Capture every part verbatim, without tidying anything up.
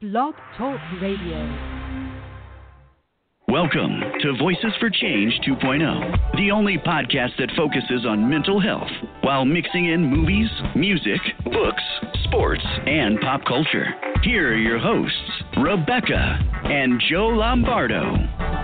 Blog Talk Radio. Welcome to Voices for Change two point oh, the only podcast that focuses on mental health while mixing in movies, music, books, sports, and pop culture. Here are your hosts, Rebecca and Joe Lombardo.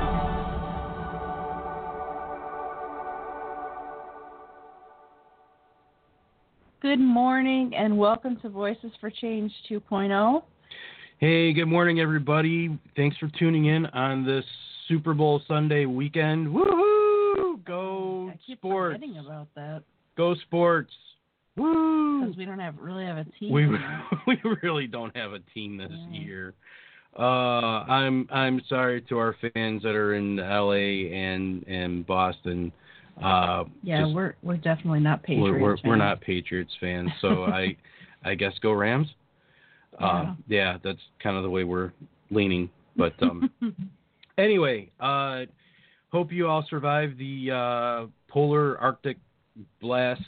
Good morning and welcome to Voices for Change two point oh. Hey, good morning, everybody. Thanks for tuning in on this Super Bowl Sunday weekend. Woohoo! Go I keep sports! forgetting about that. Go sports! Woo! Because we don't have really have a team. We we really don't have a team this yeah. year. Uh, I'm I'm sorry to our fans that are in L A and and Boston. Uh, yeah, just, we're we're definitely not Patriots. We're we're, fans. we're not Patriots fans, so I I guess go Rams. Yeah. Uh, yeah, that's kind of the way we're leaning. But um, anyway, uh, hope you all survived the uh, polar Arctic blast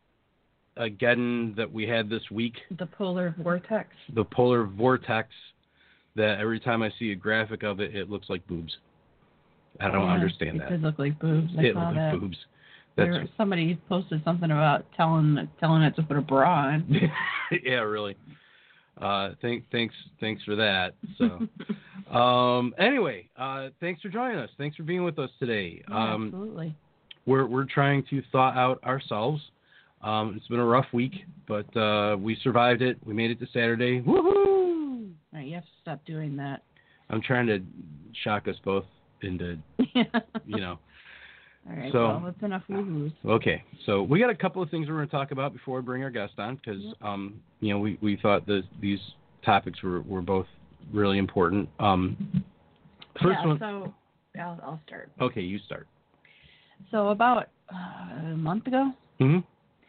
again that we had this week. The polar vortex. The polar vortex that every time I see a graphic of it, it looks like boobs. I don't yeah, understand it that. It did look like boobs. I it saw looked that. like boobs. That's... There, somebody posted something about telling telling it to put a bra on. yeah, really. Uh, thank, thanks, thanks for that. So, um, anyway, uh, thanks for joining us. Thanks for being with us today. Yeah, um, absolutely. We're we're trying to thaw out ourselves. Um, it's been a rough week, but uh, we survived it. We made it to Saturday. Woohoo! All right, you have to stop doing that. I'm trying to shock us both into, you know. All right, so, well, that's enough woo-hoos. Okay, so we got a couple of things we're going to talk about before we bring our guest on because, yep. um, you know, we, we thought that these topics were, were both really important. Um, first yeah, one. so I'll, I'll start. Okay, you start. So about uh, a month ago, mm-hmm.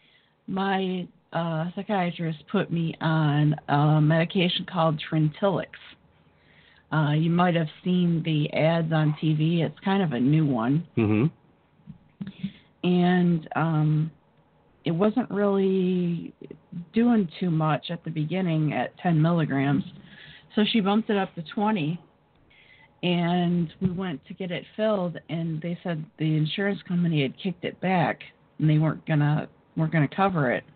my uh, psychiatrist put me on a medication called Trintellix. Uh, you might have seen the ads on T V. It's kind of a new one. Mm-hmm. And um, it wasn't really doing too much at the beginning at ten milligrams. So she bumped it up to twenty. And we went to get it filled, and they said the insurance company had kicked it back, and they weren't gonna weren't gonna cover it.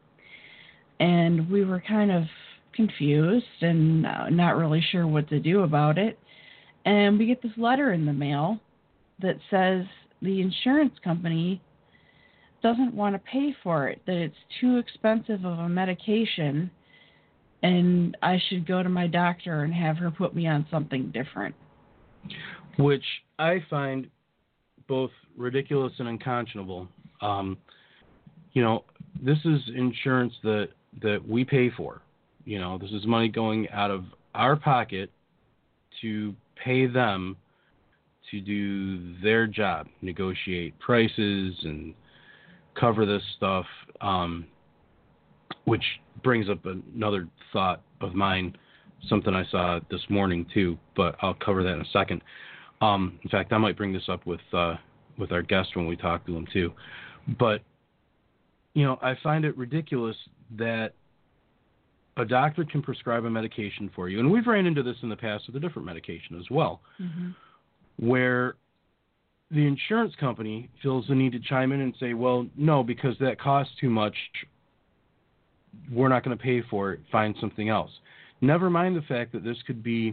And we were kind of confused and not really sure what to do about it. And we get this letter in the mail that says the insurance company doesn't want to pay for it, that it's too expensive of a medication, and I should go to my doctor and have her put me on something different. Which I find both ridiculous and unconscionable. Um, you know, this is insurance that, that we pay for. You know, this is money going out of our pocket to pay them to do their job, negotiate prices and cover this stuff, um, which brings up another thought of mine, something I saw this morning too, but I'll cover that in a second. Um, in fact, I might bring this up with uh, with our guest when we talk to him too. But, you know, I find it ridiculous that a doctor can prescribe a medication for you, and we've ran into this in the past with a different medication as well, mm-hmm. where the insurance company feels the need to chime in and say, well, no, because that costs too much, we're not going to pay for it, find something else. Never mind the fact that this could be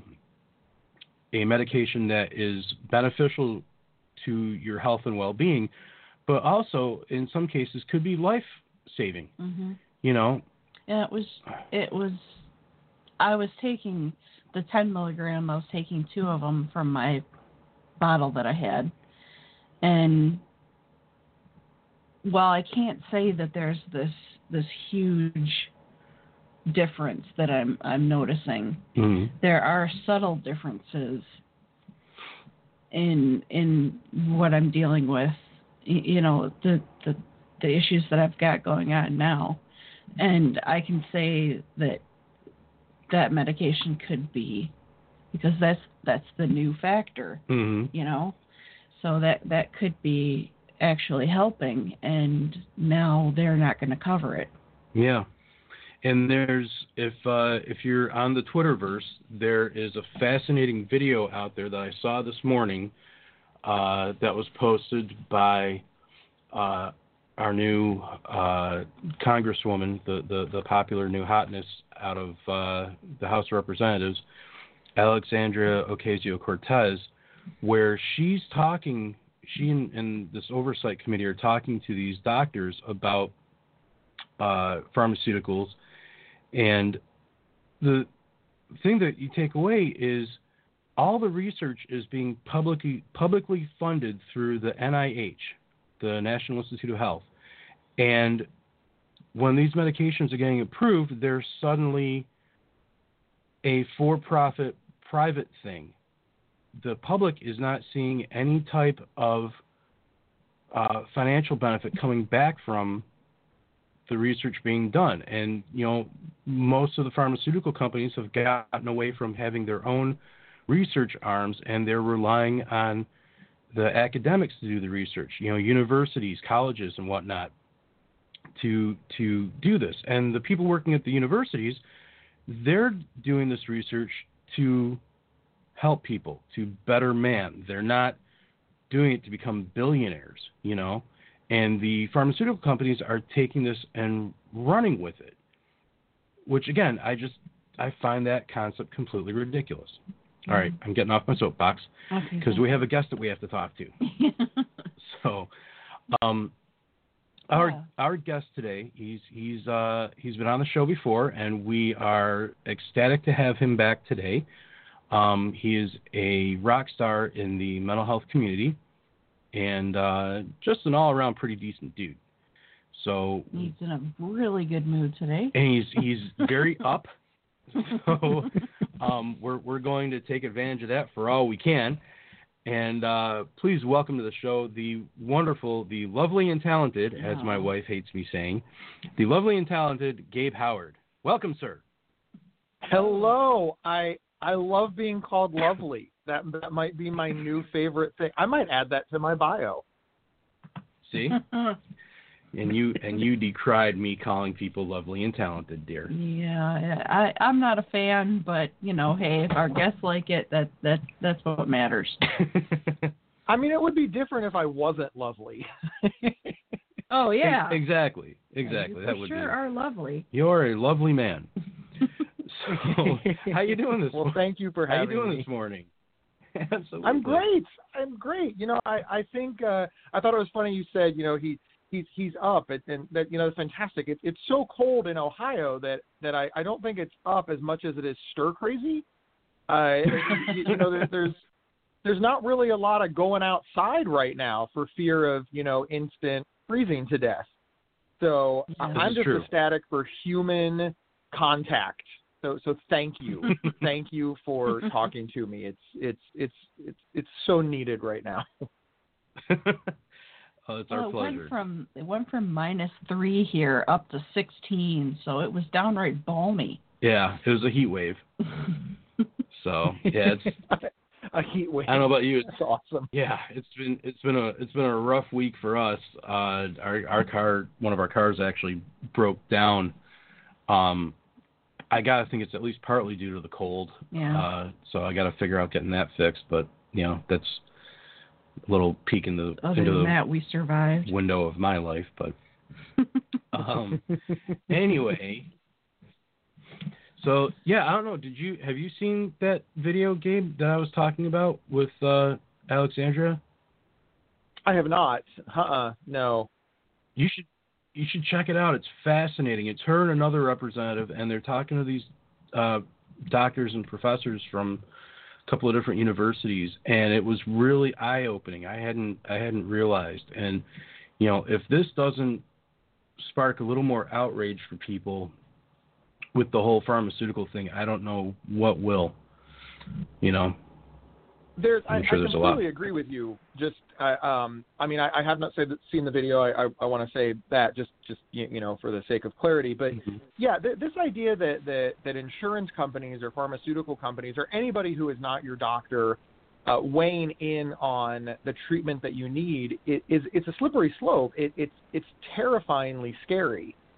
a medication that is beneficial to your health and well-being, but also in some cases could be life-saving, mm-hmm. you know? And it was, it was, I was taking the ten milligram, I was taking two of them from my bottle that I had. And while I can't say that there's this, this huge difference that I'm, I'm noticing, mm-hmm. there are subtle differences in, in what I'm dealing with, you know, the, the, the issues that I've got going on now. And I can say that that medication could be, because that's that's the new factor, mm-hmm. you know. So that that could be actually helping, and now they're not going to cover it. Yeah, And there's if uh, if you're on the Twitterverse, there is a fascinating video out there that I saw this morning uh, that was posted by uh, our new uh, Congresswoman, the, the the popular new hotness out of uh, the House of Representatives, Alexandria Ocasio-Cortez, where she's talking. She and, and this oversight committee are talking to these doctors about uh, pharmaceuticals. And the thing that you take away is all the research is being publicly publicly funded through the N I H, the National Institute of Health. And when these medications are getting approved, they're suddenly a for-profit private thing. The public is not seeing any type of uh, financial benefit coming back from the research being done. And, you know, most of the pharmaceutical companies have gotten away from having their own research arms, and they're relying on the academics to do the research, you know, universities, colleges, and whatnot to to do this. And the people working at the universities, they're doing this research to help people, to better man. They're not doing it to become billionaires, you know. And the pharmaceutical companies are taking this and running with it, which, again, I just I find that concept completely ridiculous. Mm-hmm. All right, I'm getting off my soapbox because okay, we have a guest that we have to talk to. so, um, our yeah. our guest today, he's he's uh, he's been on the show before, and we are ecstatic to have him back today. Um, he is a rock star in the mental health community. And uh, just an all-around pretty decent dude. So he's in a really good mood today. And he's he's very up. So um, we're we're going to take advantage of that for all we can. And uh, please welcome to the show the wonderful, the lovely and talented, oh. as my wife hates me saying, the lovely and talented Gabe Howard. Welcome, sir. Hello. I I love being called lovely. That that might be my new favorite thing. I might add that to my bio. See? and you and you decried me calling people lovely and talented, dear. Yeah, I I'm not a fan, but you know, hey, if our guests like it, that that that's what matters. I mean, it would be different if I wasn't lovely. Oh yeah. Exactly. Exactly. You that for would sure be. are lovely. You're a lovely man. So, how you doing this well, morning? Well, thank you for how having me. How you doing me. this morning? Absolutely. I'm great. I'm great. You know, I I think uh, I thought it was funny you said, you know, he he's he's up and, and that you know it's fantastic. It, it's so cold in Ohio that that I, I don't think it's up as much as it is stir crazy. Uh, you, you know, there, there's there's not really a lot of going outside right now for fear of you know instant freezing to death. So yeah. I'm just true. ecstatic for human contact. So so thank you, thank you for talking to me. It's it's it's it's it's so needed right now. Oh, it's our well, pleasure. It went from it went from minus three here up to sixteen, so it was downright balmy. Yeah, it was a heat wave. So yeah, it's a heat wave. I don't know about you. It's That's awesome. Yeah, it's been it's been a it's been a rough week for us. Uh, our our car, one of our cars actually broke down. Um. I gotta think it's at least partly due to the cold. Yeah. Uh, so I gotta figure out getting that fixed. But you know, that's a little peek in the Other into than the that, we survived. window of my life. But um, anyway, so yeah, I don't know. Did you have you seen that video, Gabe, that I was talking about with uh, Alexandria? I have not. Uh-uh. No. You should. You should check it out. It's fascinating. It's her and another representative, and they're talking to these uh, doctors and professors from a couple of different universities, and it was really eye-opening. I hadn't I hadn't realized. And, you know, if this doesn't spark a little more outrage for people with the whole pharmaceutical thing, I don't know what will, you know. There's, I'm I, sure I there's a lot. completely agree with you. Just, I, um, I mean, I, I have not said, seen the video. I, I, I want to say that just, just you know, for the sake of clarity. But Mm-hmm. yeah, th- this idea that, that that insurance companies or pharmaceutical companies or anybody who is not your doctor uh, weighing in on the treatment that you need it, is it's a slippery slope. It, it's it's terrifyingly scary.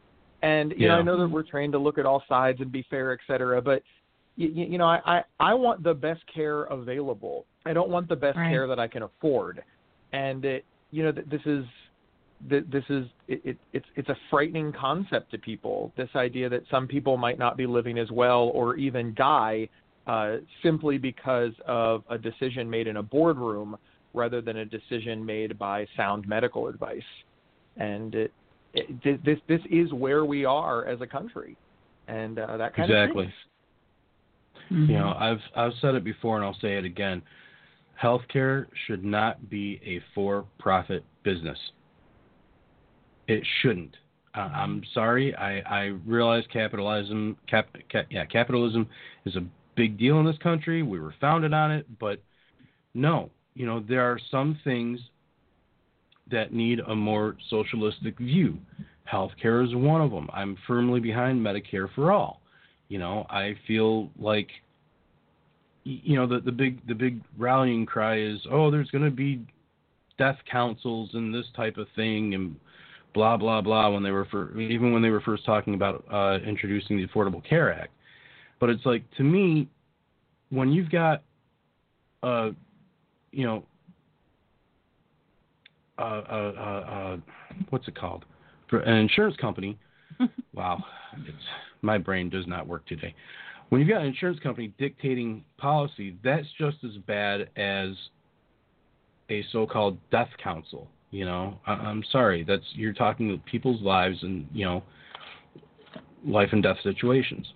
And, you yeah. know, I know that we're trained to look at all sides and be fair, et cetera, but, you, you know, I, I, I want the best care available. I don't want the best right. care that I can afford. And, it, you know, this is, this is, it, it, it's, it's a frightening concept to people, this idea that some people might not be living as well or even die uh, simply because of a decision made in a boardroom rather than a decision made by sound medical advice. And it, it, this this is where we are as a country, and uh, that kind exactly. of Mm-hmm. You know, I've I've said it before, and I'll say it again. Healthcare should not be a for-profit business. It shouldn't. Uh, I'm sorry. I, I realize capitalism, cap, cap, yeah, capitalism is a big deal in this country. We were founded on it, but no, you know, there are some things that need a more socialistic view. Healthcare is one of them. I'm firmly behind Medicare for all. You know, I feel like, you know, the, the big the big rallying cry is, oh, there's going to be death councils and this type of thing and blah blah blah. When they were for, even when they were first talking about uh, introducing the Affordable Care Act, but it's like, to me, when you've got, uh, you know. Uh, uh, uh, uh, what's it called? For an insurance company. Wow, it's, my brain does not work today. When you've got an insurance company dictating policy, that's just as bad as a so-called death council. You know, I, I'm sorry, that's you're talking about people's lives and, you know, life and death situations.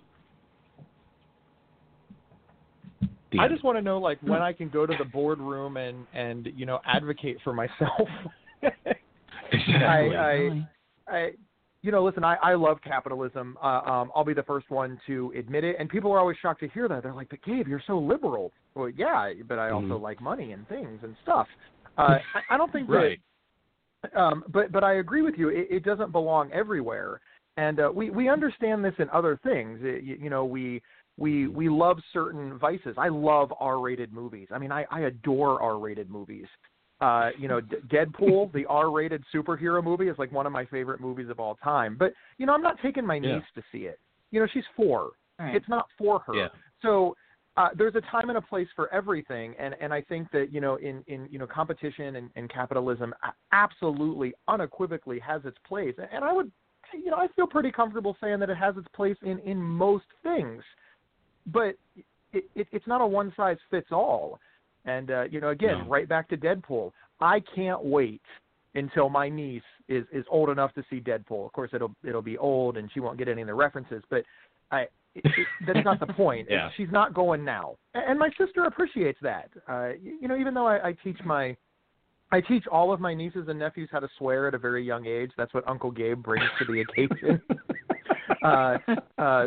The I end. just want to know, like, when I can go to the boardroom and, and you know, advocate for myself. Exactly. I, I, I, you know, listen, I, I love capitalism. Uh, um, I'll be the first one to admit it. And people are always shocked to hear that. They're like, but Gabe, you're so liberal. Well, yeah, but I also mm-hmm. like money and things and stuff. Uh, I, I don't think right. that, um, but, but I agree with you. It, it doesn't belong everywhere. And uh, we, we understand this in other things. It, you, you know, we, We we love certain vices. I love R-rated movies. I mean, I, I adore R-rated movies. Uh, you know, D- Deadpool, the R-rated superhero movie, is like one of my favorite movies of all time. But, you know, I'm not taking my niece yeah. to see it. You know, she's four. Right. It's not for her. Yeah. So uh, there's a time and a place for everything. And, and I think that, you know, in, in you know, competition and, and capitalism absolutely, unequivocally has its place. And I would, you know, I feel pretty comfortable saying that it has its place in, in most things. But it, it, it's not a one-size-fits-all. And, uh, you know, again, no. right back to Deadpool. I can't wait until my niece is, is old enough to see Deadpool. Of course, it'll it'll be old and she won't get any of the references. But I, it, it, that's not the point. yeah. She's not going now. And my sister appreciates that. Uh, you know, even though I, I teach my I teach all of my nieces and nephews how to swear at a very young age. That's what Uncle Gabe brings to the occasion. uh, uh,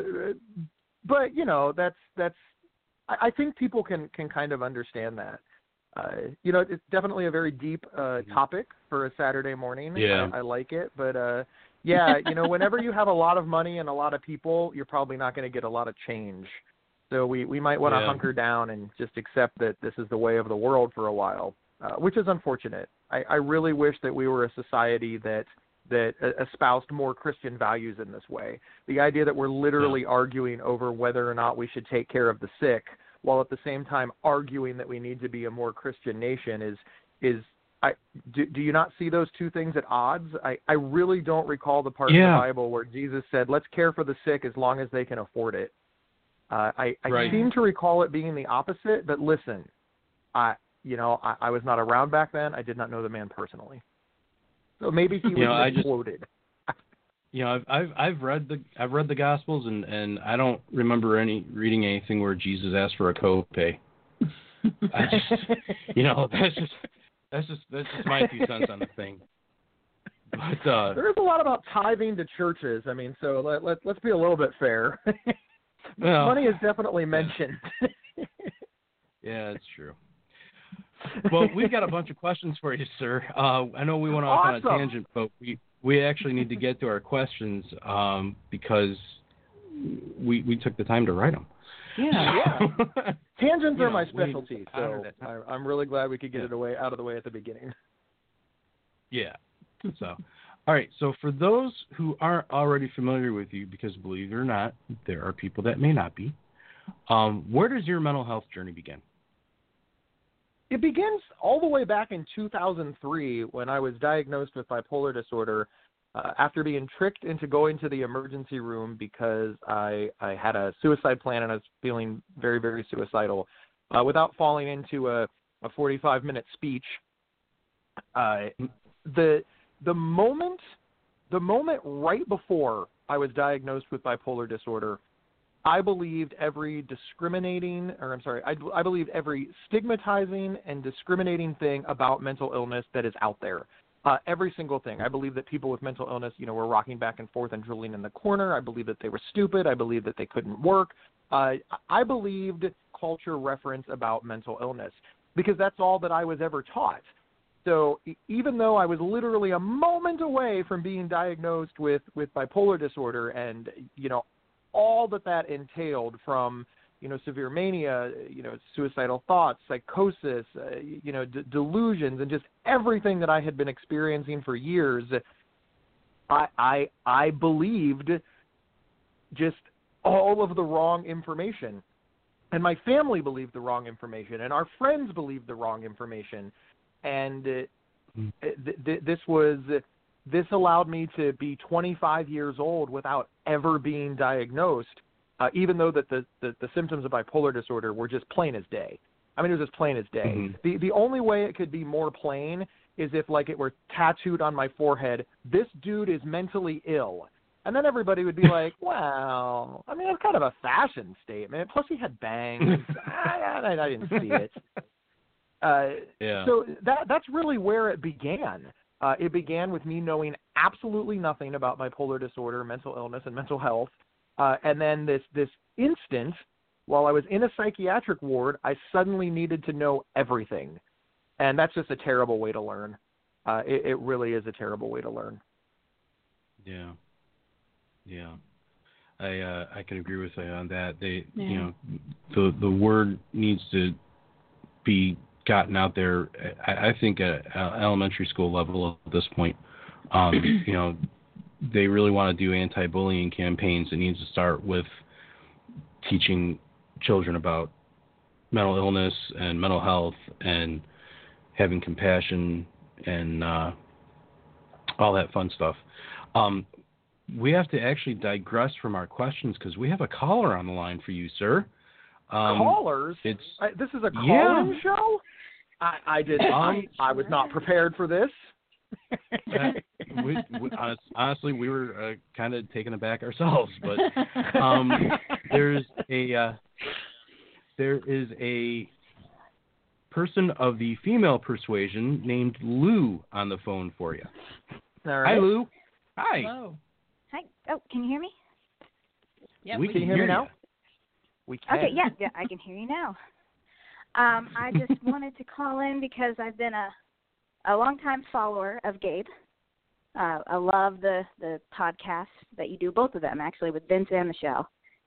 But, you know, that's, that's, I think people can, can kind of understand that. Uh, you know, it's definitely a very deep uh, topic for a Saturday morning. Yeah. I, I like it. But, uh, yeah, you know, whenever you have a lot of money and a lot of people, you're probably not going to get a lot of change. So we, we might want to yeah. hunker down and just accept that this is the way of the world for a while, uh, which is unfortunate. I, I really wish that we were a society that that espoused more Christian values in this way. The idea that we're literally yeah. arguing over whether or not we should take care of the sick, while at the same time arguing that we need to be a more Christian nation is, is I, do, do you not see those two things at odds? I, I really don't recall the part yeah. in the Bible where Jesus said, let's care for the sick as long as they can afford it. Uh, I, I right. seem to recall it being the opposite, but listen, I, you know, I, I was not around back then. I did not know the man personally. So maybe he was you know, misquoted. Just, you know, I've I've I've read the I've read the Gospels and, and I don't remember any reading anything where Jesus asked for a copay. I just, you know, that's just that's just that's just my two cents on the thing. But uh, there's a lot about tithing to churches. I mean, so let, let let's be a little bit fair. well, Money is definitely mentioned. Yeah, it's true. Well, we've got a bunch of questions for you, sir. Uh, I know we went off awesome. on a tangent, but we, we actually need to get to our questions um, because we we took the time to write them. Yeah, yeah. Tangents You are know, my we specialty, so honored it. I, I'm really glad we could get Yeah. it away out of the way at the beginning. Yeah. So, All right, so for those who aren't already familiar with you, because believe it or not, there are people that may not be, um, where does your mental health journey begin? It begins all the way back in two thousand three when I was diagnosed with bipolar disorder uh, after being tricked into going to the emergency room because I, I had a suicide plan and I was feeling very, very suicidal. Uh, without falling into a, a forty-five minute speech, uh, the the moment the moment right before I was diagnosed with bipolar disorder, I believed every discriminating, or I'm sorry, I, I believed every stigmatizing and discriminating thing about mental illness that is out there. Uh, every single thing. I believe that people with mental illness, you know, were rocking back and forth and drilling in the corner. I believe that they were stupid. I believe that they couldn't work. Uh, I believed culture reference about mental illness because that's all that I was ever taught. So even though I was literally a moment away from being diagnosed with, with bipolar disorder and, you know, all that that entailed from, you know, severe mania, you know, suicidal thoughts, psychosis, uh, you know, d- delusions, and just everything that I had been experiencing for years, I, I, I believed just all of the wrong information. And my family believed the wrong information, and our friends believed the wrong information. And uh, th- th- this was this allowed me to be twenty-five years old without ever being diagnosed, uh, even though that the, the, the symptoms of bipolar disorder were just plain as day. I mean, it was just plain as day. Mm-hmm. The the only way it could be more plain is if, like, it were tattooed on my forehead, "This dude is mentally ill." And then everybody would be like, well, I mean, it's kind of a fashion statement. Plus he had bangs. I, I, I didn't see it. Uh, yeah. So that that's really where it began. Uh, it began with me knowing absolutely nothing about bipolar disorder, mental illness, and mental health. Uh, and then this, this instant, while I was in a psychiatric ward, I suddenly needed to know everything. And that's just a terrible way to learn. Uh, it, it really is a terrible way to learn. Yeah. Yeah. I uh, I can agree with you on that. They yeah. you know the the word needs to be gotten out there. I, I think at elementary school level at this point. Um, you know, they really want to do anti-bullying campaigns. It needs to start with teaching children about mental illness and mental health and having compassion and uh, all that fun stuff. Um, we have to actually digress from our questions because we have a caller on the line for you, sir. Um, Callers? It's I, this is a call-in yeah. show? I, I did. I, I was not prepared for this. uh, we, we, honest, honestly, we were uh, kind of taken aback ourselves, but um, there's a uh, there is a person of the female persuasion named Lou on the phone for you. All right. Hi, Lou. Hi. Hello. Hi. Oh, can you hear me? Yeah, we, we can, can hear hear me now. You. We can. Okay, yeah, yeah, I can hear you now. Um, I just wanted to call in because I've been a a longtime follower of Gabe. Uh, I love the the podcasts that you do, both of them actually, with Vince and Michelle.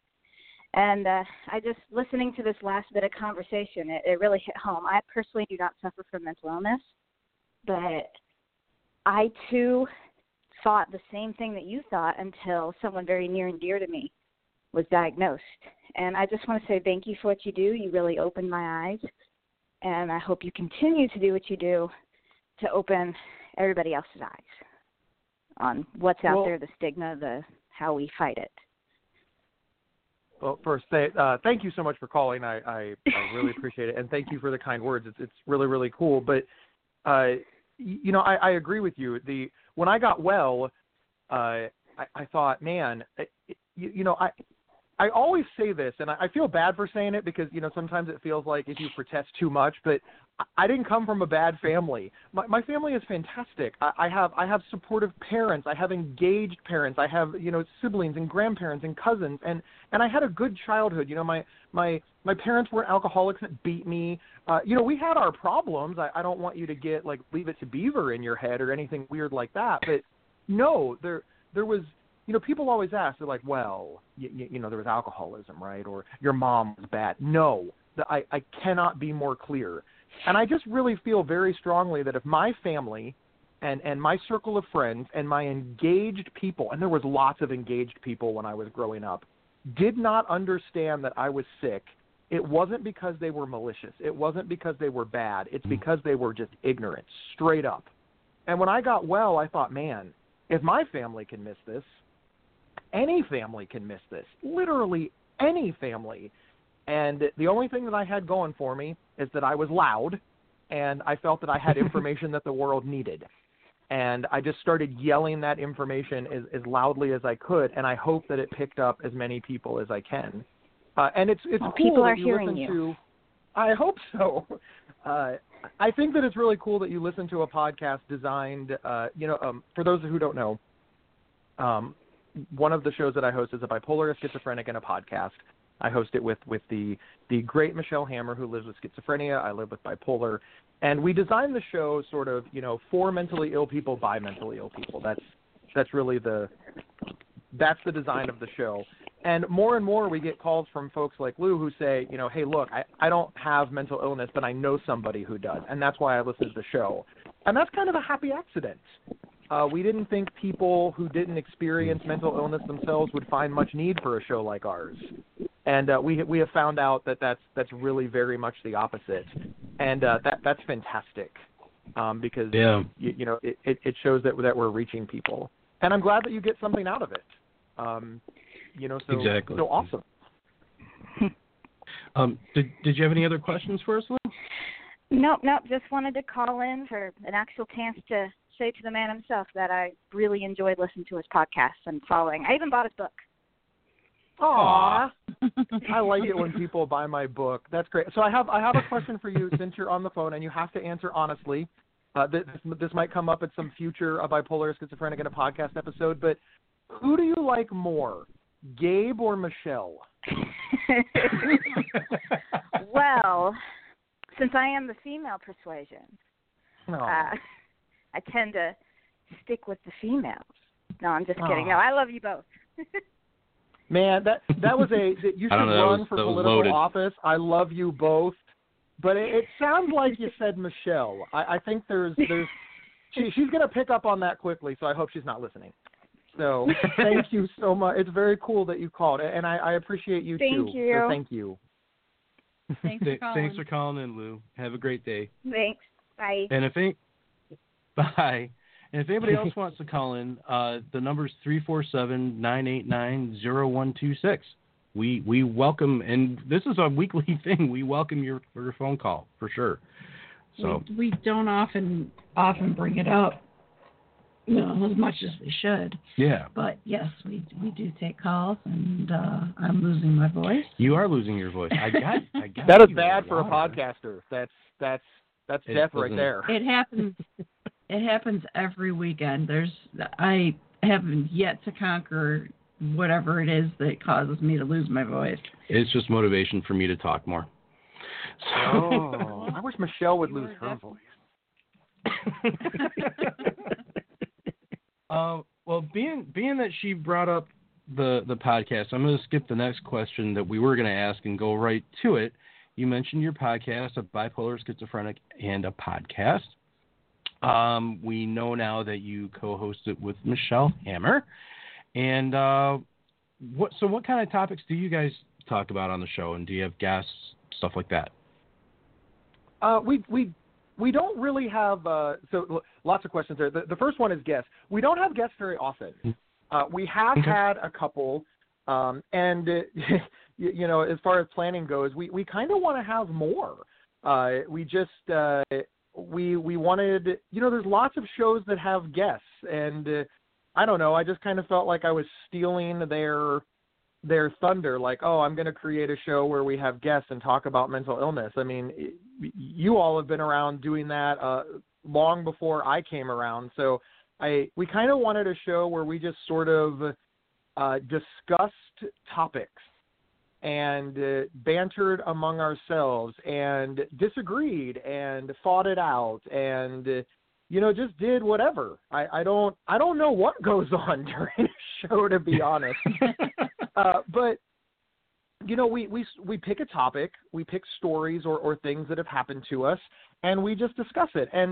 And uh, I just listening to this last bit of conversation, it, it really hit home. I personally do not suffer from mental illness, but I too thought the same thing that you thought until someone very near and dear to me was diagnosed. And I just want to say thank you for what you do. You really opened my eyes, and I hope you continue to do what you do to open everybody else's eyes on what's out well, there, the stigma, the how we fight it. Well, first, th- uh, thank you so much for calling. I, I, I really appreciate it, and thank you for the kind words. It's, it's really, really cool. But, uh, you know, I, I agree with you. The when I got well, uh, I, I thought, man, it, you, you know, I. I always say this, and I feel bad for saying it because, you know, sometimes it feels like if you protest too much, but I didn't come from a bad family. My, my family is fantastic. I, I have I have supportive parents. I have engaged parents. I have, you know, siblings and grandparents and cousins, and, and I had a good childhood. You know, my my, my parents weren't alcoholics that beat me. Uh, you know, we had our problems. I, I don't want you to get, like, Leave It to Beaver in your head or anything weird like that, but no, there there was – you know, people always ask, they're like, well, you, you know, there was alcoholism, right? Or your mom was bad. No, the, I, I cannot be more clear. And I just really feel very strongly that if my family and, and my circle of friends and my engaged people, and there was lots of engaged people when I was growing up, did not understand that I was sick, it wasn't because they were malicious. It wasn't because they were bad. It's because they were just ignorant, straight up. And when I got well, I thought, man, if my family can miss this, any family can miss this, literally any family. And the only thing that I had going for me is that I was loud, and I felt that I had information that the world needed. And I just started yelling that information as, as loudly as I could, and I hope that it picked up as many people as I can. Uh, and it's it's well, cool people that are you hearing listen you. to. I hope so. Uh, I think that it's really cool that you listen to a podcast designed. Uh, you know, um, for those who don't know, um, one of the shows that I host is a bipolar, a schizophrenic, and a podcast. I host it with with the the great Michelle Hammer, who lives with schizophrenia. I live with bipolar, and we designed the show sort of, you know, for mentally ill people by mentally ill people. That's that's really the that's the design of the show. And more and more we get calls from folks like Lou who say, you know, hey, look, I, I don't have mental illness, but I know somebody who does, and that's why I listen to the show. And that's kind of a happy accident. Uh, we didn't think people who didn't experience mental illness themselves would find much need for a show like ours. And uh, we we have found out that that's, that's really very much the opposite. And uh, that that's fantastic um, because, yeah. you, you know, it, it, it shows that, that we're reaching people. And I'm glad that you get something out of it. Um, you know, so, exactly. so awesome. um, did, did you have any other questions for us, Lou? Nope, nope. Just wanted to call in for an actual chance to say to the man himself that I really enjoyed listening to his podcasts and following. I even bought his book. Aww. I like it when people buy my book. That's great. So I have I have a question for you since you're on the phone, and you have to answer honestly. Uh, this, this might come up at some future a bipolar, schizophrenic, in a podcast episode, but who do you like more, Gabe or Michelle? Well, since I am the female persuasion, uh, I tend to stick with the females. No, I'm just kidding. Aww. No, I love you both. Man, that that was a that you should know, run was, for that was political loaded. office. I love you both, but it, it sounds like you said Michelle. I, I think there's there's she, she's gonna pick up on that quickly, so I hope she's not listening. So thank you so much. It's very cool that you called, and I, I appreciate you thank too. You. So thank you. Thanks for calling. Thanks for calling in, Lou. Have a great day. Thanks. Bye. And if any, bye. And if anybody else wants to call in, uh, the number is three four seven, nine eight nine, zero one two six. We we welcome, and this is a weekly thing. We welcome your your phone call for sure. So we, we don't often often bring it up, you know, as much as we should. Yeah. But yes, we we do take calls, and uh, I'm losing my voice. You are losing your voice. I got. I got. That is you bad for a louder. podcaster. That's that's that's It death right doesn't- there. It happens. It happens every weekend. There's I haven't yet to conquer whatever it is that causes me to lose my voice. It's just motivation for me to talk more. So, Oh, I wish Michelle would lose her voice. uh, well, being being that she brought up the the podcast, I'm going to skip the next question that we were going to ask and go right to it. You mentioned your podcast, a bipolar, schizophrenic, and a podcast. Um, we know now that you co-host it with Michelle Hammer, and uh, what? So, what kind of topics do you guys talk about on the show, and do you have guests, stuff like that? Uh, we we we don't really have uh, so lots of questions there. The, the first one is guests. We don't have guests very often. Uh, we have Okay. had a couple, um, and uh, you, you know, as far as planning goes, we, we kind of want to have more. Uh, we just uh, we we wanted, you know, there's lots of shows that have guests, and uh, I don't know. I just kind of felt like I was stealing their their thunder. Like, oh, I'm going to create a show where we have guests and talk about mental illness. I mean, you all have been around doing that uh, long before I came around. So I we kind of wanted a show where we just sort of uh, discussed topics and uh, bantered among ourselves and disagreed and fought it out and uh, you know, just did whatever. I, I don't I don't know what goes on during a show, to be honest. uh, but you know, we, we we pick a topic, we pick stories or, or things that have happened to us, and we just discuss it. And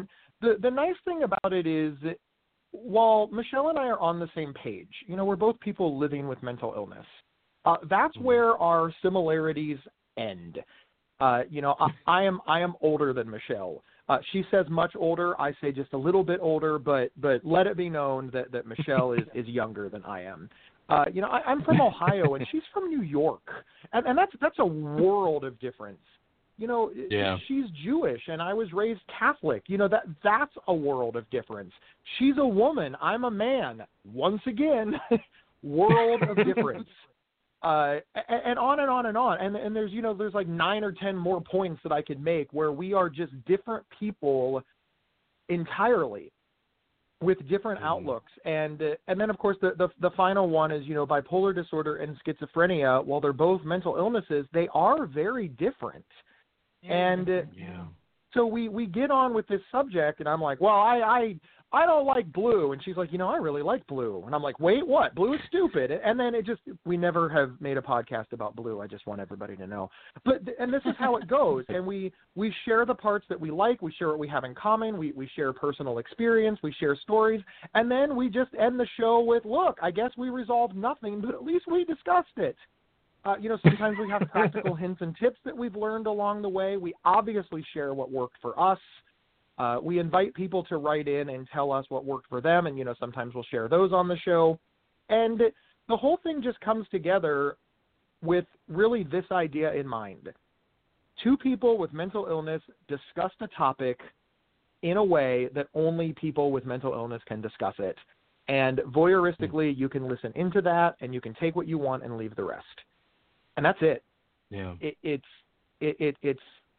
the the nice thing about it is that while Michelle and I are on the same page, you know, we're both people living with mental illness. Uh, that's mm-hmm. where our similarities end. Uh, you know, I, I am I am older than Michelle. Uh, she says much older. I say just a little bit older, but but let it be known that, that Michelle is, is younger than I am. Uh, you know, I, I'm from Ohio and she's from New York, and, and that's that's a world of difference. You know, yeah. she's Jewish and I was raised Catholic. You know, that that's a world of difference. She's a woman. I'm a man. Once again, world of difference. Uh, and, and on and on and on. And, and there's, you know, there's like nine or ten more points that I could make where we are just different people entirely with different mm-hmm. outlooks. And uh, and then, of course, the, the the final one is, you know, bipolar disorder and schizophrenia. While they're both mental illnesses, they are very different. And uh, yeah. so we, we get on with this subject, and I'm like, well, I, I I don't like blue. And she's like, you know, I really like blue. And I'm like, wait, what? Blue is stupid. And then it just, we never have made a podcast about blue. I just want everybody to know. But, and this is how it goes. And we, we share the parts that we like. We share what we have in common. We, we share personal experience. We share stories. And then we just end the show with, look, I guess we resolved nothing, but at least we discussed it. Uh, you know, sometimes we have practical hints and tips that we've learned along the way. We obviously share what worked for us. Uh, we invite people to write in and tell us what worked for them, and, you know, sometimes we'll share those on the show. And the whole thing just comes together with really this idea in mind. Two people with mental illness discussed a topic in a way that only people with mental illness can discuss it. And voyeuristically, you can listen into that, and you can take what you want and leave the rest. And that's it. Yeah. It, it's it, it it's.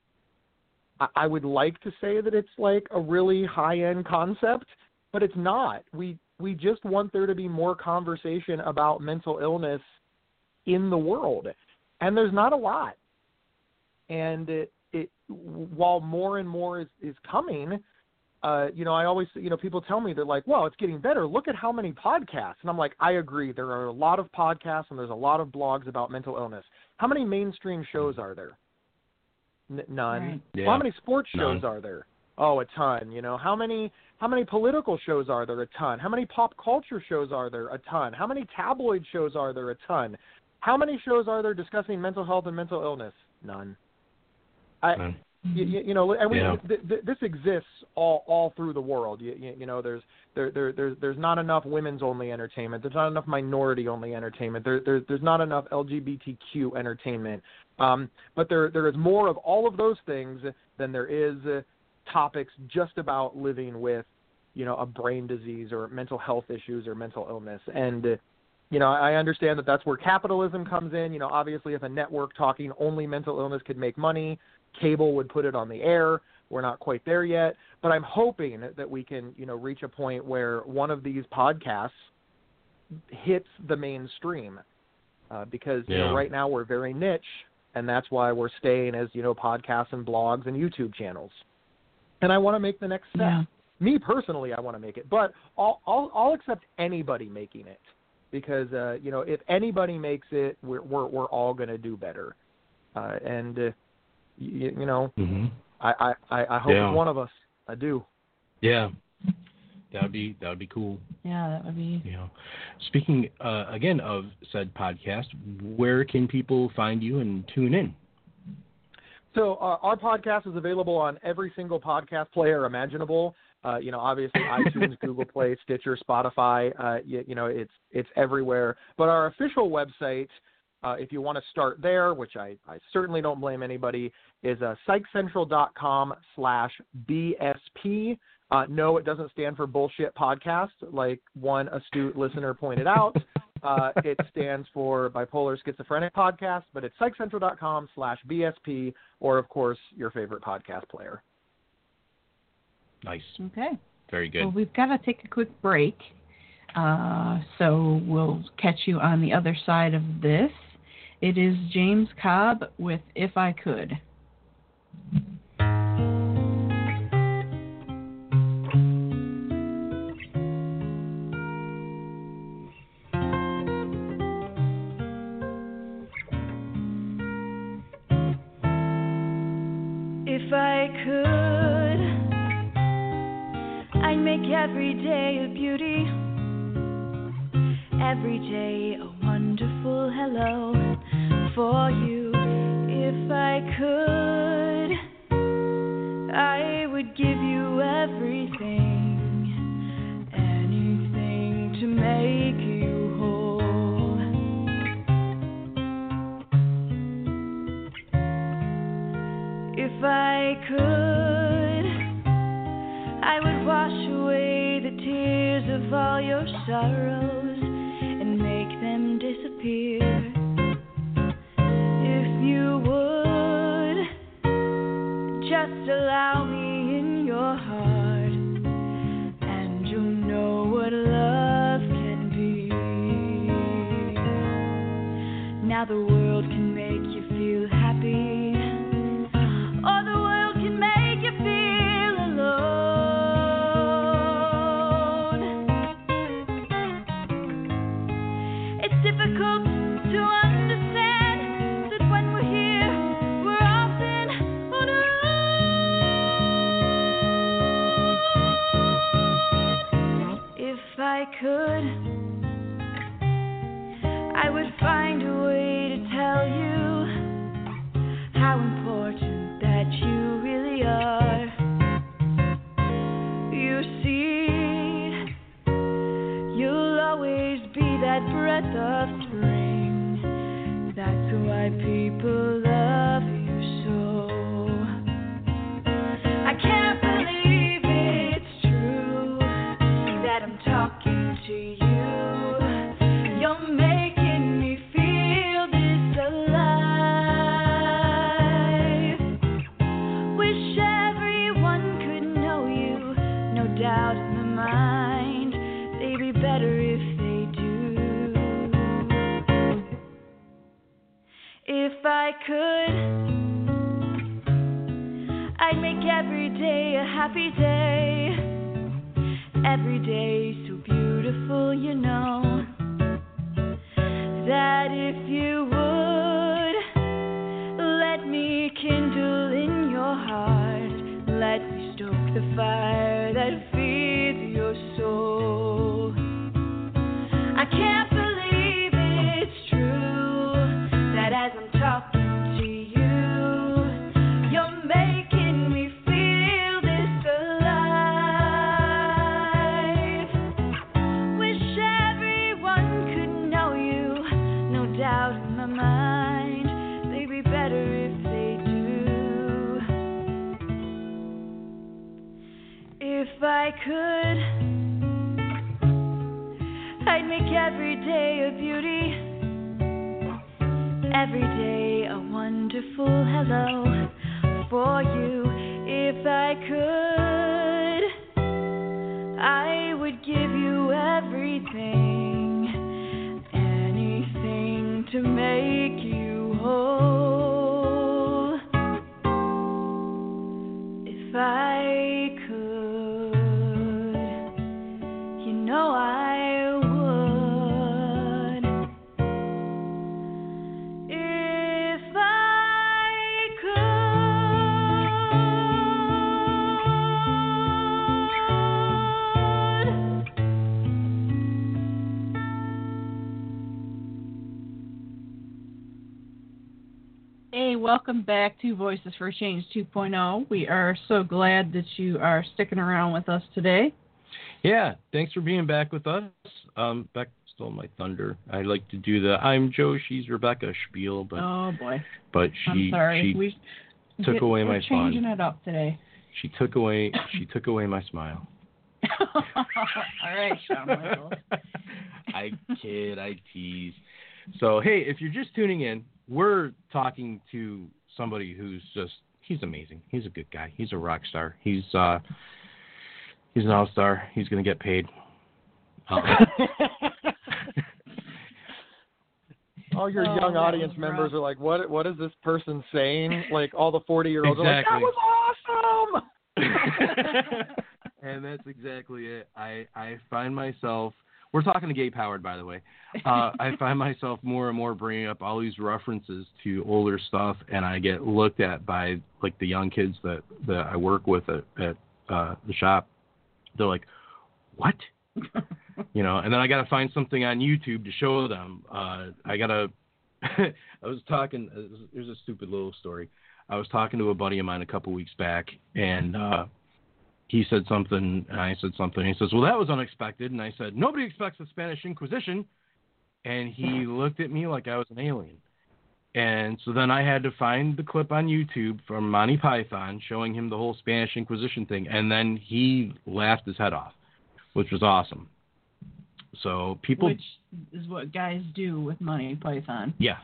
I would like to say that it's like a really high-end concept, but it's not. We we just want there to be more conversation about mental illness in the world, and there's not a lot. And it, it while more and more is, is coming, uh, you know, I always, you know, people tell me, they're like, well, it's getting better. Look at how many podcasts. And I'm like, I agree. There are a lot of podcasts and there's a lot of blogs about mental illness. How many mainstream shows are there? N- none. Right. Yeah. Well, how many sports shows None. are there? Oh, a ton. You know, how many how many political shows are there? A ton. How many pop culture shows are there? A ton. How many tabloid shows are there? A ton. How many shows are there discussing mental health and mental illness? None. I, None. you, you know, and we, Yeah. th- th- this exists all all through the world. You, you, you know, there's there, there there's there's not enough women's only entertainment. There's not enough minority only entertainment. There, there there's not enough L G B T Q entertainment. Um, but there there is more of all of those things than there is uh, topics just about living with, you know, a brain disease or mental health issues or mental illness. And uh, you know, I understand that that's where capitalism comes in. You know, obviously, if a network talking only mental illness could make money, cable would put it on the air. We're not quite there yet, but I'm hoping that we can, you know, reach a point where one of these podcasts hits the mainstream, uh, because Yeah. you know, right now we're very niche, and that's why we're staying as, you know, podcasts and blogs and YouTube channels. And I want to make the next step. Yeah. Me personally, I want to make it, but I'll I'll, I'll accept anybody making it, because uh, you know, if anybody makes it, we're we're, we're all going to do better, uh, and. Uh, You, you know, Mm-hmm. I, I, I hope Yeah. it's one of us. I do. Yeah, that would be that would be cool. Yeah, that would be. You know, speaking uh, again of said podcast, where can people find you and tune in? So uh, our podcast is available on every single podcast player imaginable. Uh, you know, obviously iTunes, Google Play, Stitcher, Spotify. Uh, you, you know, it's it's everywhere. But our official website, Uh, if you want to start there, which I, I certainly don't blame anybody, is uh, psychcentral.com slash BSP. Uh, no, it doesn't stand for bullshit podcast, like one astute listener pointed out. Uh, it stands for bipolar schizophrenic podcast, but it's psychcentral.com slash BSP, or, of course, your favorite podcast player. Nice. Okay. Very good. Well, we've got to take a quick break. Uh, so we'll catch you on the other side of this. It is James Cobb with If I Could. If I could make every day a beauty, every day a wonderful hello for you. If I could, I would give you everything, anything to make you whole. If I could, I would wash away the tears of all your sorrows and make them disappear. If you would just allow me in your heart, and you'll know what love can be. Now the world can make you feel happy, or the world can make you feel alone. It's difficult to understand that when we're here, we're often on our own. If I could, I would find a way to tell you how important that you really are. You see, you'll always be that breath of spring. That's why people love you so. I can't believe it's true that I'm talking to you. You're making me feel this alive. Wish everyone could know you, no doubt in my mind. They'd be better if they do. If I could, I'd make every day a happy day, every day so beautiful, you know, that if you would let me kindle in your heart, let me stoke the fire that feeds your soul. I can't believe it's true that as I'm talking to you, you're making me feel this alive. Wish everyone could know you, no doubt in my mind. They'd be better if they do. If I could, I'd make every day a beauty, every day a wonderful hello for you. If I could, I would give you everything, anything to make you whole. If I could, you know I would. If I could. Hey, welcome back to Voices for Change two point oh. We are so glad that you are sticking around with us today. Yeah, thanks for being back with us. Um, Beck stole my thunder. I like to do the "I'm Joe, she's Rebecca" spiel, but Oh boy, but she I'm sorry. she we took get, away we're my fun. changing it up today. She took away she took away my smile. All right, Shawn Michaels. I kid, I tease. So hey, if you're just tuning in, we're talking to somebody who's just he's amazing. He's a good guy. He's a rock star. He's uh he's an all-star. He's going to get paid. Um, All your Oh, young that audience was members rough. are like, what What is this person saying? Like all the forty-year-olds Exactly. are like, that was awesome! And that's exactly it. I, I find myself, we're talking to Gabe Howard, by the way. Uh, I find myself more and more bringing up all these references to older stuff, and I get looked at by like the young kids that, that I work with at, at uh, the shop. They're like, what? You know, and then I got to find something on YouTube to show them. Uh, I got to, I was talking, here's a stupid little story. I was talking to a buddy of mine a couple weeks back, and uh, he said something, and I said something. And he says, well, that was unexpected. And I said, nobody expects the Spanish Inquisition. And he looked at me like I was an alien. And so then I had to find the clip on YouTube from Monty Python showing him the whole Spanish Inquisition thing. And then he laughed his head off, which was awesome. So people... Which is what guys do with Monty Python. Yeah.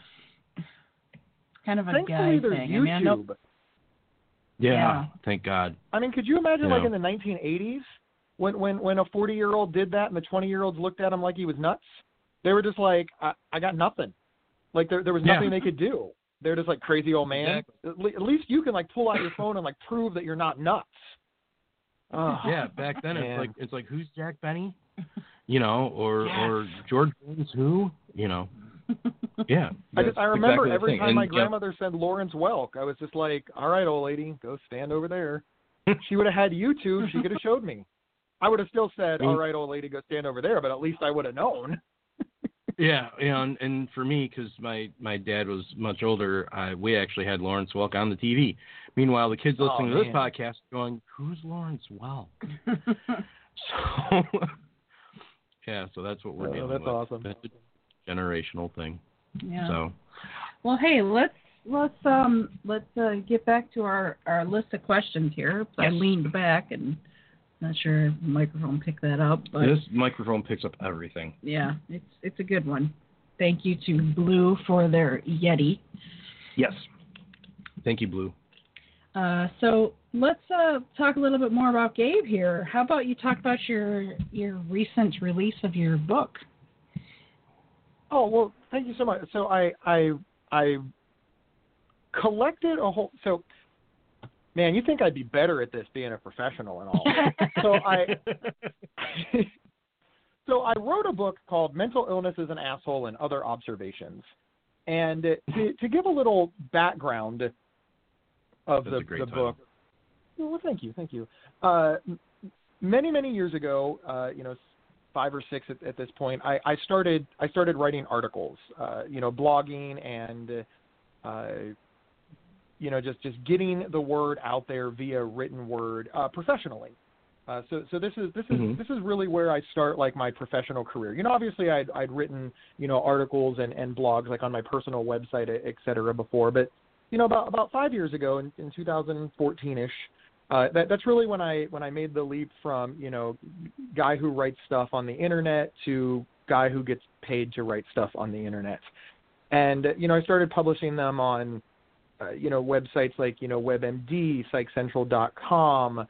Kind of a Thankfully, guy there's thing. YouTube. I mean, I know... yeah. Yeah. Thank God. I mean, could you imagine, Yeah. like, in the nineteen eighties, when, when, when a forty-year-old did that and the twenty-year-olds looked at him like he was nuts? They were just like, I, I got nothing. Like, there there was nothing Yeah. they could do. They're just like, crazy old man. Exactly. At, le- at least you can, like, pull out your phone and, like, prove that you're not nuts. Oh, Yeah, back then man. it's like it's like who's Jack Benny, you know, or Yes. or George Burns who, you know. Yeah, I just I that's remember exactly the every thing. time And, my yeah, grandmother said Lawrence Welk, I was just like, all right, old lady, go stand over there. She would have had YouTube. She could have showed me. I would have still said, all right, old lady, go stand over there, but at least I would have known. yeah, you know, and, and for me, because my, my dad was much older, I, we actually had Lawrence Welk on the T V. Meanwhile, the kids listening Oh, to this man. podcast are going, who's Lawrence Welk? So, yeah, so that's what we're Oh, dealing that's with. awesome. That's a generational thing. Yeah. So, Well, hey, let's let's um let's uh, get back to our, our list of questions here. I Yes. leaned back and not sure if the microphone picked that up, but this microphone picks up everything. yeah, it's it's a good one. Thank you to Blue for their Yeti. Yes. Thank you, Blue. Uh, so let's uh, talk a little bit more about Gabe here. How about you talk about your your recent release of your book? Oh, well, thank you so much. So I I I collected a whole so man, you think I'd be better at this being a professional and all. so I So I wrote a book called Mental Illness is an Asshole and Other Observations. And to, to give a little background of That's the, a great the title. book. Well, thank you, thank you. Uh, many, many years ago, uh, you know, five or six at, at this point, I, I started I started writing articles, uh, you know, blogging and, uh, you know, just, just getting the word out there via written word uh, professionally. Uh, so, so this is this is Mhm. this is really where I start like my professional career. You know, obviously I'd I'd written you know articles and, and blogs like on my personal website, et cetera, before, but you know about about five years ago in, in two thousand fourteen ish, uh, that that's really when I when I made the leap from you know guy who writes stuff on the internet to guy who gets paid to write stuff on the internet, and you know I started publishing them on uh, you know websites like you know WebMD, Psych Central dot com.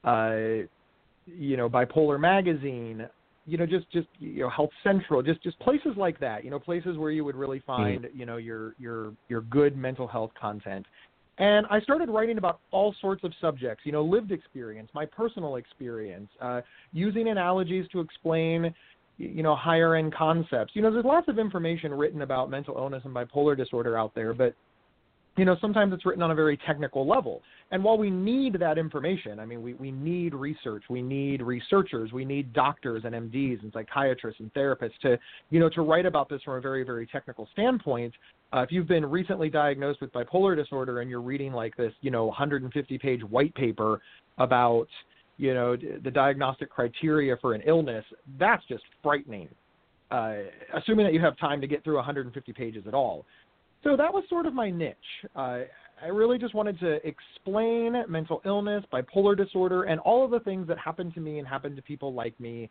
Uh, you know, Bipolar Magazine, you know, just, just, you know, Health Central, just, just places like that, you know, places where you would really find, mm-hmm. you know, your, your, your good mental health content. And I started writing about all sorts of subjects, you know, lived experience, my personal experience, uh, using analogies to explain, you know, higher end concepts. You know, there's lots of information written about mental illness and bipolar disorder out there, but you know, sometimes it's written on a very technical level. And while we need that information, I mean, we, we need research, we need researchers, we need doctors and M Ds and psychiatrists and therapists to, you know, to write about this from a very, very technical standpoint. Uh, if you've been recently diagnosed with bipolar disorder and you're reading like this, you know, one hundred fifty page white paper about, you know, the diagnostic criteria for an illness, that's just frightening, uh, assuming that you have time to get through one hundred fifty pages at all. So that was sort of my niche. Uh, I really just wanted to explain mental illness, bipolar disorder, and all of the things that happen to me and happen to people like me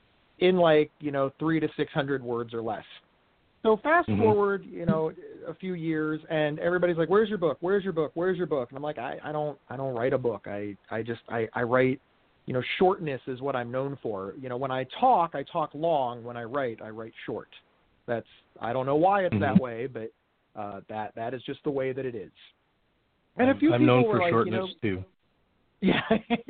in like, you know, three to six hundred words or less. So fast Mm-hmm. forward, you know, a few years, and everybody's like, "Where's your book? Where's your book? Where's your book?" And I'm like, "I, I don't, I don't write a book. I, I just, I, I write, you know, shortness is what I'm known for. You know, when I talk, I talk long. When I write, I write short. That's, I don't know why it's Mm-hmm. that way, but uh, that, that is just the way that it is." And a few I'm people known were for like, shortness you know, too. yeah,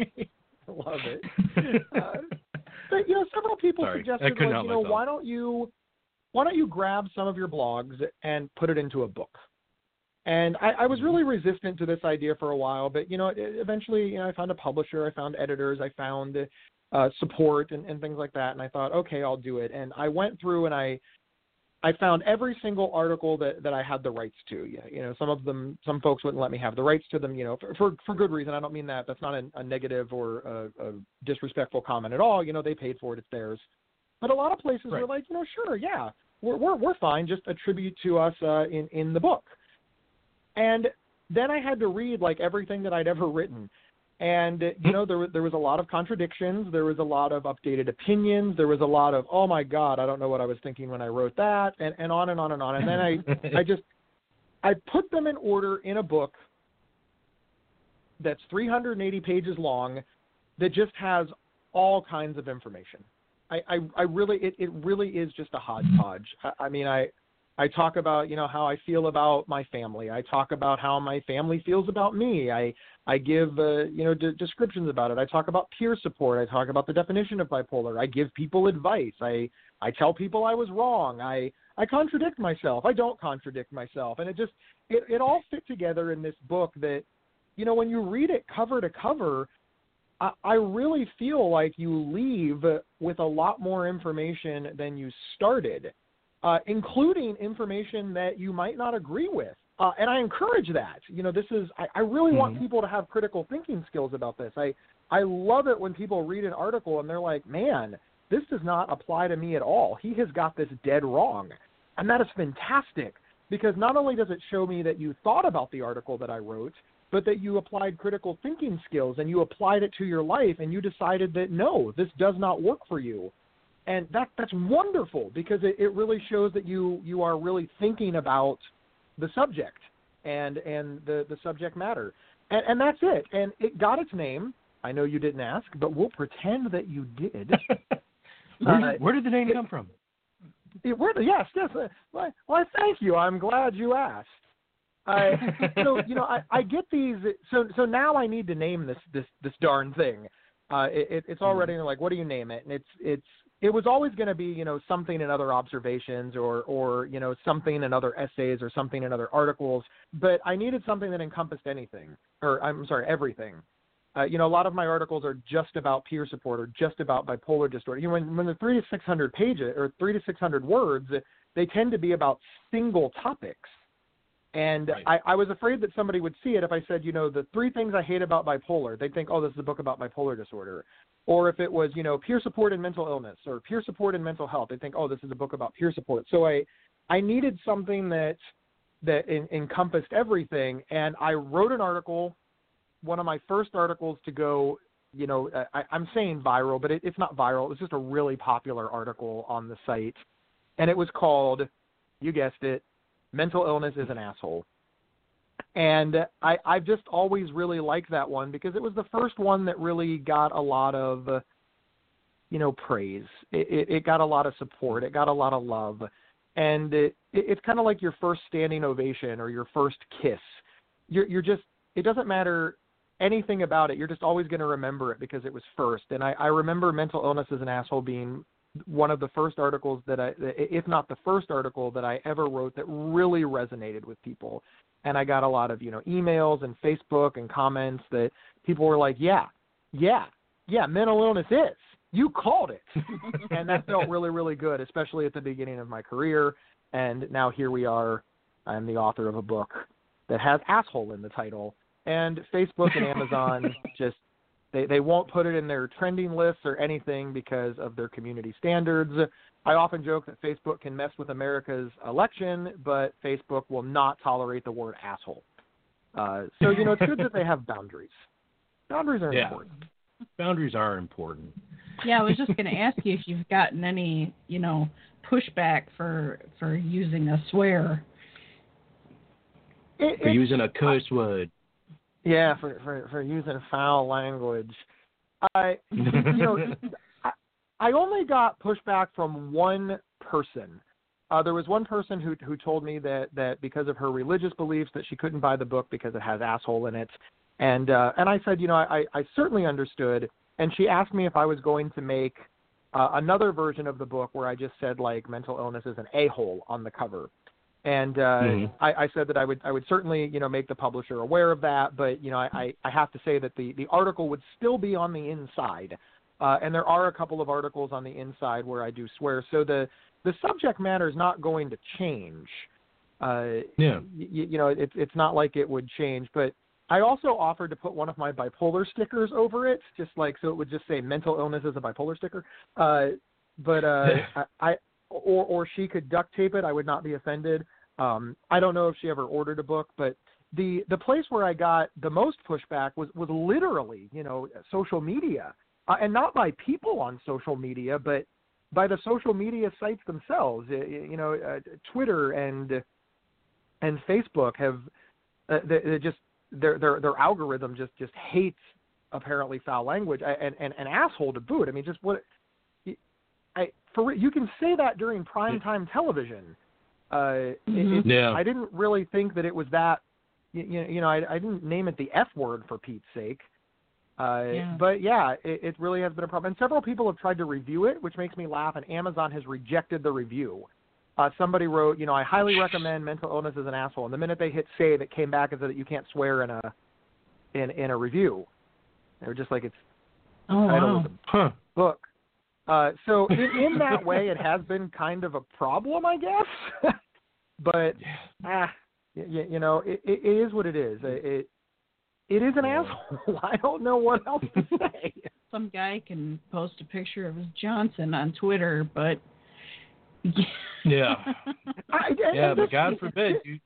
I love it. uh, but you know, several people Sorry, I suggested, couldn't like, help you know, myself. why don't you, why don't you grab some of your blogs and put it into a book? And I, I was really resistant to this idea for a while, but you know, it, eventually, you know, I found a publisher, I found editors, I found, uh, support and, and things like that. And I thought, okay, I'll do it. And I went through and I, I found every single article that, that I had the rights to. You, you know, some of them, some folks wouldn't let me have the rights to them, you know, for, for, for good reason. I don't mean that. That's not a, a negative or a, a disrespectful comment at all. You know, they paid for it. It's theirs. But a lot of places Right. were like, you know, sure, yeah, we're, we're, we're fine. Just attribute to us uh, in, in the book. And then I had to read like everything that I'd ever written. And, you know, there was, there was a lot of contradictions. There was a lot of updated opinions. There was a lot of, oh, my God, I don't know what I was thinking when I wrote that, and, and on and on and on. And then I, I just, I put them in order in a book that's three hundred eighty pages long that just has all kinds of information. I, I, I really, it, it really is just a hodgepodge. I, I mean, I, I talk about, you know, how I feel about my family. I talk about how my family feels about me. I, I give, uh, you know, d- descriptions about it. I talk about peer support. I talk about the definition of bipolar. I give people advice. I, I tell people I was wrong. I, I contradict myself. I don't contradict myself. And it just, it, it all fit together in this book that, you know, when you read it cover to cover, I, I really feel like you leave with a lot more information than you started. Uh, including information that you might not agree with. Uh, and I encourage that. You know, this is, I, I really mm-hmm. want people to have critical thinking skills about this. I, I love it when people read an article and they're like, man, this does not apply to me at all. He has got this dead wrong. And that is fantastic because not only does it show me that you thought about the article that I wrote, but that you applied critical thinking skills and you applied it to your life and you decided that, no, this does not work for you. And that that's wonderful because it, it really shows that you, you are really thinking about the subject and and the, the subject matter. And, and that's it. And it got its name. I know you didn't ask, but we'll pretend that you did. where, uh, did where did the name it, come from? It, where, yes, yes. Uh, well, well, thank you. I'm glad you asked. Uh, so, you know, I, I get these. So so now I need to name this this, this darn thing. Uh, it, it's already mm-hmm. like, what do you name it? And it's it's it was always going to be, you know, something in other observations or, or, you know, something in other essays or something in other articles. But I needed something that encompassed anything or I'm sorry, everything. Uh, you know, a lot of my articles are just about peer support or just about bipolar disorder. You know, when, when they're three to six hundred pages or three to six hundred words, they tend to be about single topics. And right. I, I was afraid that somebody would see it if I said, you know, the three things I hate about bipolar. They'd think, oh, this is a book about bipolar disorder. Or if it was, you know, peer support and mental illness or peer support and mental health, they'd think, oh, this is a book about peer support. So I, I needed something that that in, encompassed everything. And I wrote an article, one of my first articles to go, you know, I, I'm saying viral, but it, it's not viral. It was just a really popular article on the site. And it was called, you guessed it, Mental Illness is an Asshole. And I, I've just always really liked that one because it was the first one that really got a lot of, uh, you know, praise. It, it, it got a lot of support. It got a lot of love. And it, it, it's kind of like your first standing ovation or your first kiss. You're, you're just, it doesn't matter anything about it. You're just always going to remember it because it was first. And I, I remember Mental Illness is an Asshole being one of the first articles that I, if not the first article that I ever wrote that really resonated with people. And I got a lot of, you know, emails and Facebook and comments that people were like, yeah, yeah, yeah, mental illness is. You called it. And that felt really, really good, especially at the beginning of my career. And now here we are. I'm the author of a book that has asshole in the title. And Facebook and Amazon just, They they won't put it in their trending lists or anything because of their community standards. I often joke that Facebook can mess with America's election, but Facebook will not tolerate the word asshole. Uh, so, you know, it's good that they have boundaries. Boundaries are yeah. important. Boundaries are important. Yeah, I was just going to ask you if you've gotten any, you know, pushback for for using a swear. It, for using a curse word. Yeah, for, for, for using foul language. I, you know, I, I only got pushback from one person. Uh, there was one person who who told me that, that because of her religious beliefs that she couldn't buy the book because it has asshole in it. And uh, and I said, you know, I, I certainly understood. And she asked me if I was going to make uh, another version of the book where I just said, like, mental illness is an a-hole on the cover. And uh, mm-hmm. I, I said that I would I would certainly, you know, make the publisher aware of that. But, you know, I, I have to say that the, the article would still be on the inside. Uh, and there are a couple of articles on the inside where I do swear. So the, the subject matter is not going to change. Uh, yeah. Y- you know, it's it's not like it would change. But I also offered to put one of my bipolar stickers over it, just like so it would just say mental illness as a bipolar sticker. Uh, but uh, I, I or or she could duct tape it. I would not be offended. Um, I don't know if she ever ordered a book, but the the place where I got the most pushback was was literally, you know, social media. Uh, and not by people on social media, but by the social media sites themselves. You know, uh, Twitter and and Facebook have uh, they, they just their their their algorithm just, just hates apparently foul language and, and an asshole to boot. I mean, just what I for you can say that during primetime television. Uh, Mm-hmm. it, it, Yeah. I didn't really think that it was that. You, you know, I, I didn't name it the F word for Pete's sake. Uh, Yeah. But yeah, it, it really has been a problem. And several people have tried to review it, which makes me laugh, and Amazon has rejected the review. Uh, somebody wrote, you know, I highly recommend Mental Illness as an Asshole. And the minute they hit save, it came back and said that you can't swear in a in, in a review. They were just like, it's Oh, title wow. of the Huh. book. Uh, so in, in that way, it has been kind of a problem, I guess. But, ah, you, you know, it, it, it is what it is. It, it It is an Yeah. asshole. I don't know what else to say. Some guy can post a picture of his Johnson on Twitter, but Yeah. I, and, Yeah, and but this- God forbid you.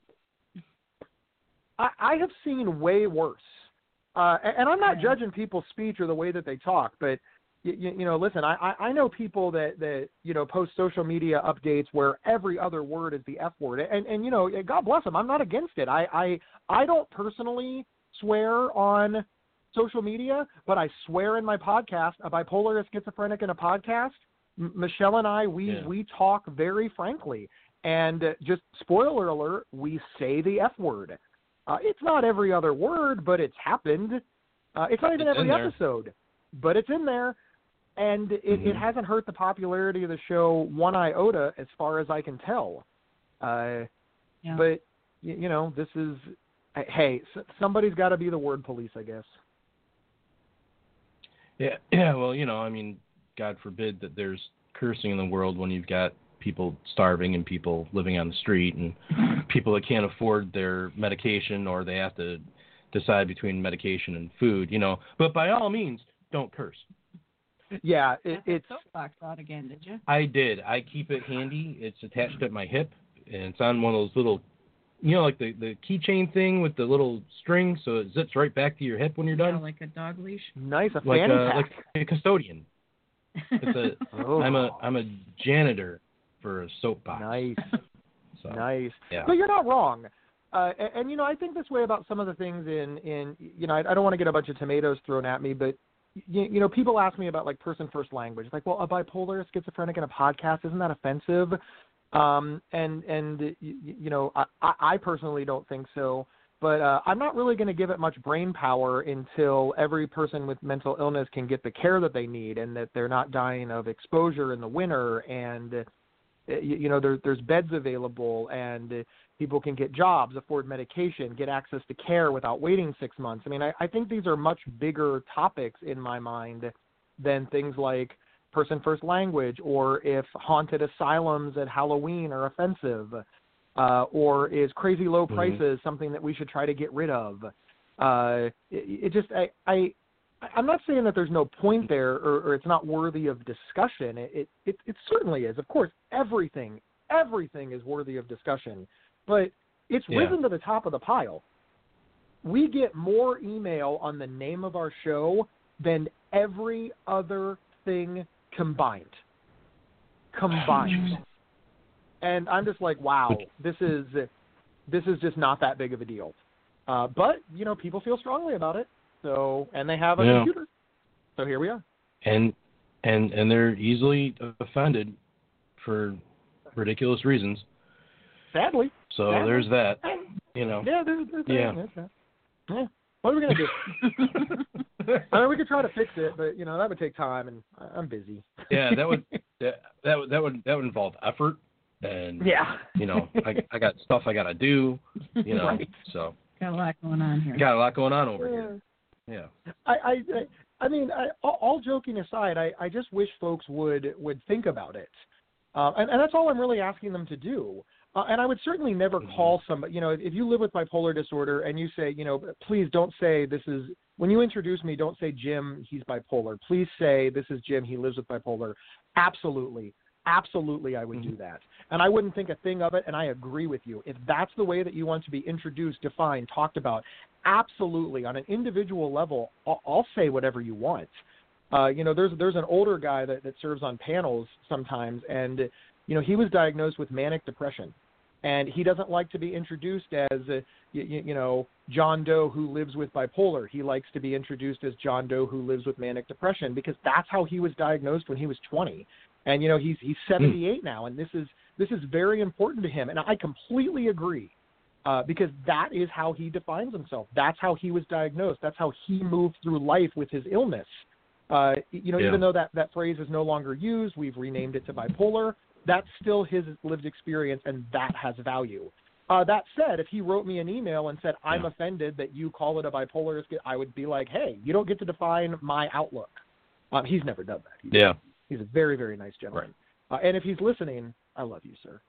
I, I have seen way worse. Uh, and, and I'm not Yeah. judging people's speech or the way that they talk, but you, you, you know, listen, I, I I know people that, that, you know, post social media updates where every other word is the F word. And, and you know, God bless them. I'm not against it. I, I, I don't personally swear on social media, but I swear in my podcast, A Bipolar, a Schizophrenic, in a Podcast. M- Michelle and I, we, Yeah. we talk very frankly. And uh, just spoiler alert, we say the F word. Uh, it's not every other word, but it's happened. Uh, it's not even It's in every there. episode, but it's in there. And it, Mhm. it hasn't hurt the popularity of the show one iota, as far as I can tell. Uh, yeah. But, you, you know, this is, hey, s- somebody's got to be the word police, I guess. Yeah, yeah. Well, you know, I mean, God forbid that there's cursing in the world when you've got people starving and people living on the street and people that can't afford their medication or they have to decide between medication and food, you know. But by all means, don't curse. Yeah, Got it, that it's, soapbox out again, did you? I did. I keep it handy. It's attached at my hip, and it's on one of those little, you know, like the, the keychain thing with the little string, so it zips right back to your hip when you're Yeah, done. like a dog leash. nice, a Like fanny a, pack. like a custodian. It's a, Oh. I'm a I'm a janitor for a soapbox. Nice. So, Nice. Yeah. But you're not wrong. Uh, and, and, you know, I think this way about some of the things in, in you know, I, I don't want to get a bunch of tomatoes thrown at me, but, you, you know, people ask me about, like, person-first language. Like, well, a bipolar, a schizophrenic, and a podcast, isn't that offensive? Um, and, and you, you know, I, I personally don't think so. But uh, I'm not really going to give it much brain power until every person with mental illness can get the care that they need and that they're not dying of exposure in the winter and, uh, you, you know, there, there's beds available and uh, people can get jobs, afford medication, get access to care without waiting six months. I mean, I, I think these are much bigger topics in my mind than things like person-first language or if haunted asylums at Halloween are offensive. Uh, or is crazy low prices Mhm. something that we should try to get rid of? Uh, it, it just, I, I, I'm not saying that there's no point there or, or it's not worthy of discussion. It, it, it, it certainly is. Of course, everything, everything is worthy of discussion, but it's Yeah. risen to the top of the pile. We get more email on the name of our show than every other thing combined. Combined. And I'm just like, wow, this is this is just not that big of a deal. Uh, but, you know, people feel strongly about it. So, and they have a Yeah. computer. So here we are. And and and they're easily offended for ridiculous reasons. Sadly. So Sadly. there's that. You know. Yeah, there's, there's Yeah. there's that. Yeah. What are we going to do? I mean, we could try to fix it, but, you know, that would take time, and I'm busy. Yeah, that would that that would that would that would involve effort, and Yeah. you know, I I got stuff I gotta do, you know, Right. so Got a lot going on here. got a lot going on over here. Yeah. I, I I mean, I, all, all joking aside, I, I just wish folks would would think about it, uh, and, and that's all I'm really asking them to do. Uh, and I would certainly never Mm-hmm. call somebody, you know, if you live with bipolar disorder and you say, you know, please don't say this is, when you introduce me, don't say Jim, he's bipolar. Please say this is Jim, he lives with bipolar. Absolutely. Absolutely, I would Mm-hmm. do that. And I wouldn't think a thing of it, and I agree with you. If that's the way that you want to be introduced, defined, talked about, absolutely, on an individual level, I'll, I'll say whatever you want. Uh, you know, there's there's an older guy that, that serves on panels sometimes, and, you know, he was diagnosed with manic depression. And he doesn't like to be introduced as, uh, you, you know, John Doe who lives with bipolar. He likes to be introduced as John Doe who lives with manic depression because that's how he was diagnosed when he was twenty. And, you know, he's he's seventy-eight now, and this is this is very important to him. And I completely agree uh, because that is how he defines himself. That's how he was diagnosed. That's how he moved through life with his illness. Uh, you know, Yeah. even though that, that phrase is no longer used, we've renamed it to bipolar. That's still his lived experience, and that has value. Uh, that said, if he wrote me an email and said, I'm Yeah. offended that you call it a bipolar, I would be like, hey, you don't get to define my outlook. Um, he's never done that. He's, Yeah. he's a very, very nice gentleman. Uh, and if he's listening, I love you, sir.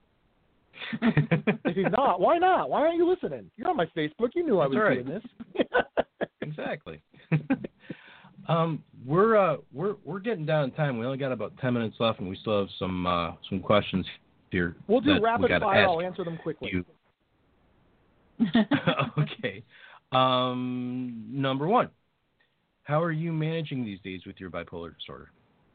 If he's not, why not? Why aren't you listening? You're on my Facebook. You knew I That's was right. doing this. Exactly. um, we're uh, we're we're getting down to time. We only got about ten minutes left, and we still have some uh, some questions here. We'll do that rapid we gotta fire. ask I'll answer them quickly. you. Okay. Um, number one, how are you managing these days with your bipolar disorder?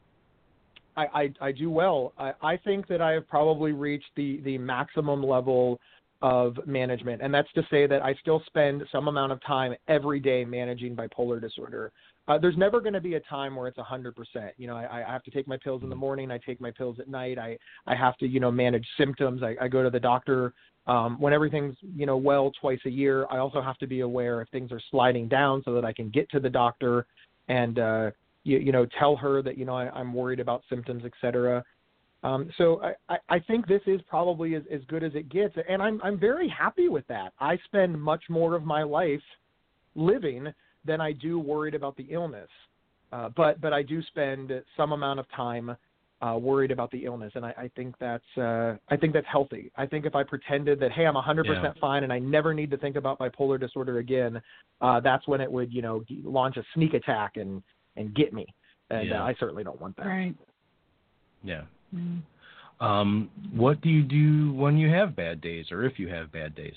I, I, I do well. I, I think that I have probably reached the, the maximum level of management, and that's to say that I still spend some amount of time every day managing bipolar disorder. Uh, there's never going to be a time where it's one hundred percent. You know, I, I have to take my pills in the morning. I take my pills at night. I, I have to, you know, manage symptoms. I, I go to the doctor um, when everything's, you know, well twice a year. I also have to be aware if things are sliding down so that I can get to the doctor and, uh, you, you know, tell her that, you know, I, I'm worried about symptoms, et cetera. Um, so I, I, I think this is probably as, as good as it gets. And I'm, I'm very happy with that. I spend much more of my life living than I do worried about the illness. Uh, but, but I do spend some amount of time uh, worried about the illness. And I, I think that's, uh, I think that's healthy. I think if I pretended that, hey, I'm one hundred percent Yeah. fine and I never need to think about bipolar disorder again, uh, that's when it would, you know, launch a sneak attack and, and get me. And Yeah. uh, I certainly don't want that. Right. Yeah. Mm. Um, what do you do when you have bad days, or if you have bad days?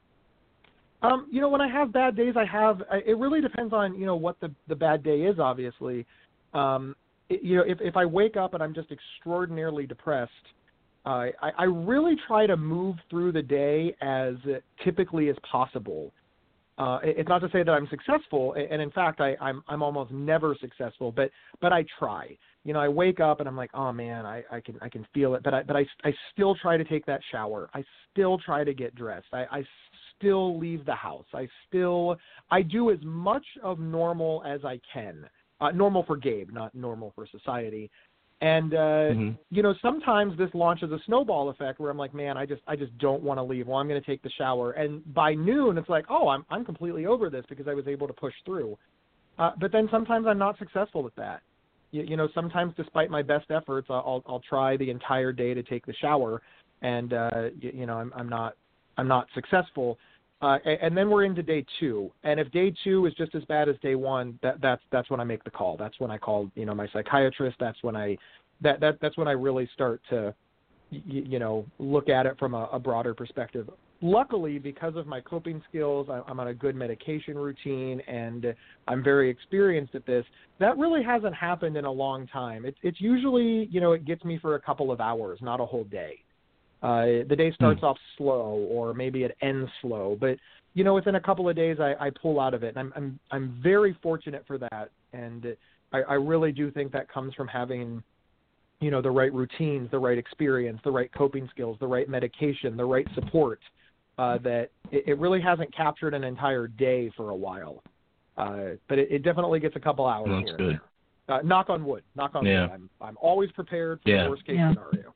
Um, you know, when I have bad days, I have, it really depends on, you know, what the, the bad day is, obviously. Um, it, you know, if, if I wake up and I'm just extraordinarily depressed, uh, I, I really try to move through the day as typically as possible. Uh, it, it's not to say that I'm successful, and in fact, I, I'm I'm almost never successful, but but I try. You know, I wake up and I'm like, oh man, I, I can I can feel it, but I but I, I still try to take that shower. I still try to get dressed. I, I still leave the house. I still I do as much of normal as I can. Uh, normal for Gabe, not normal for society. And, uh, Mm-hmm. you know, sometimes this launches a snowball effect where I'm like, man, I just I just don't want to leave. Well, I'm going to take the shower. And by noon, it's like, oh, I'm I'm completely over this because I was able to push through. Uh, but then sometimes I'm not successful with that. You, you know, sometimes despite my best efforts, I'll I'll try the entire day to take the shower, and uh, you, you know, I'm I'm not I'm not successful. Uh, and, and then we're into day two. And if day two is just as bad as day one, that, that's that's when I make the call. That's when I call, you know, my psychiatrist. That's when I that, that that's when I really start to, you, you know, look at it from a, a broader perspective. Luckily, because of my coping skills, I, I'm on a good medication routine, and I'm very experienced at this. That really hasn't happened in a long time. It's it's usually, you know, it gets me for a couple of hours, not a whole day. Uh, the day starts Hmm. off slow, or maybe it ends slow, but you know, within a couple of days, I, I pull out of it, and I'm I'm I'm very fortunate for that, and I, I really do think that comes from having, you know, the right routines, the right experience, the right coping skills, the right medication, the right support. Uh, that it, it really hasn't captured an entire day for a while, uh, but it, it definitely gets a couple hours. Well, that's here good. and there. Uh, knock on wood. Knock on Yeah. wood. I'm I'm always prepared for Yeah. the worst case Yeah. scenario.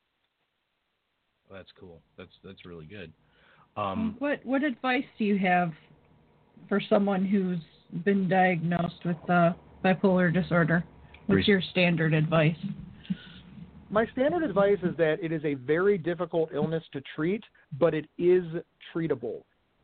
That's cool. That's that's really good. Um, What what advice do you have for someone who's been diagnosed with uh, bipolar disorder? What's your standard advice? My standard advice is that it is a very difficult illness to treat, but it is treatable.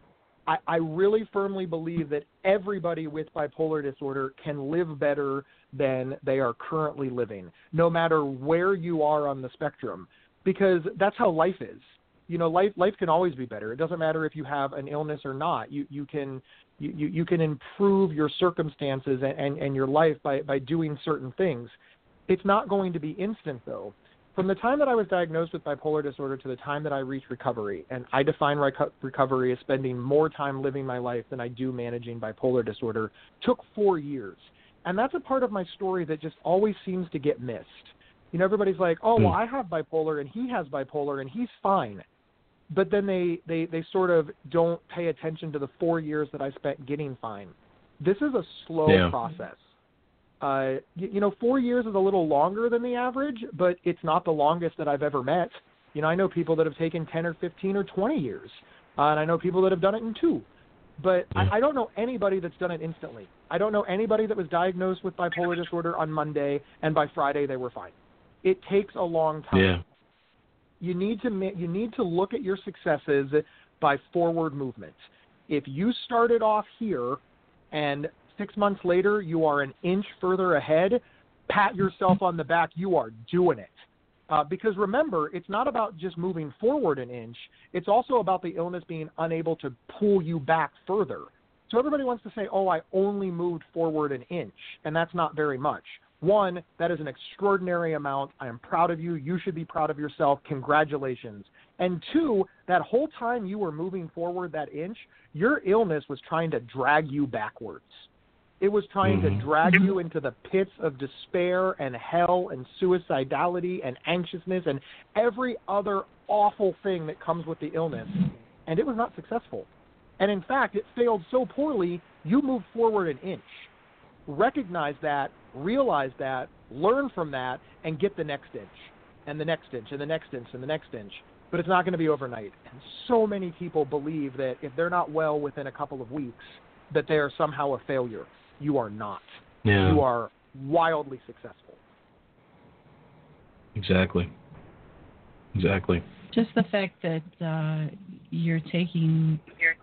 I, I really firmly believe that everybody with bipolar disorder can live better than they are currently living, no matter where you are on the spectrum, because that's how life is. You know, life life can always be better. It doesn't matter if you have an illness or not. You you can you, you can improve your circumstances and, and, and your life by, by doing certain things. It's not going to be instant, though. From the time that I was diagnosed with bipolar disorder to the time that I reached recovery, and I define reco- recovery as spending more time living my life than I do managing bipolar disorder, took four years. And that's a part of my story that just always seems to get missed. You know, everybody's like, oh, well, I have bipolar and he has bipolar and he's fine. But then they, they, they sort of don't pay attention to the four years that I spent getting fine. This is a slow yeah. process. Uh, you, you know, four years is a little longer than the average, but it's not the longest that I've ever met. You know, I know people that have taken ten or fifteen or twenty years, uh, and I know people that have done it in two. But yeah. I, I don't know anybody that's done it instantly. I don't know anybody that was diagnosed with bipolar disorder on Monday, and by Friday they were fine. It takes a long time. Yeah. You need to you need to look at your successes by forward movement. If you started off here and six months later you are an inch further ahead, pat yourself on the back. You are doing it. Uh, because remember, it's not about just moving forward an inch. It's also about the illness being unable to pull you back further. So everybody wants to say, oh, I only moved forward an inch, and that's not very much. One, that is an extraordinary amount. I am proud of you. You should be proud of yourself. Congratulations. And two, that whole time you were moving forward that inch, your illness was trying to drag you backwards. It was trying mm-hmm. to drag you into the pits of despair and hell and suicidality and anxiousness and every other awful thing that comes with the illness. And it was not successful. And in fact, it failed so poorly, you moved forward an inch. Recognize that, realize that, learn from that, and get the next inch, and the next inch, and the next inch, and the next inch. But it's not going to be overnight. And so many people believe that if they're not well within a couple of weeks, that they are somehow a failure. You are not. Yeah. You are wildly successful. Exactly. Exactly. Just the fact that uh, you're taking... You're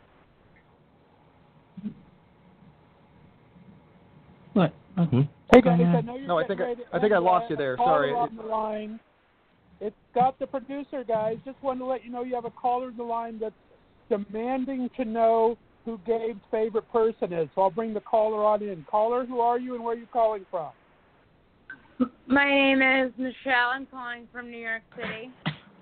What? Hmm? Hey guys, I know you're no, I think I, I think I lost you there. Caller Sorry. On the line. It's got the producer, guys. Just wanted to let you know you have a caller on the line that's demanding to know who Gabe's favorite person is. So I'll bring the caller on in. Caller, who are you and where are you calling from? My name is Michelle. I'm calling from New York City.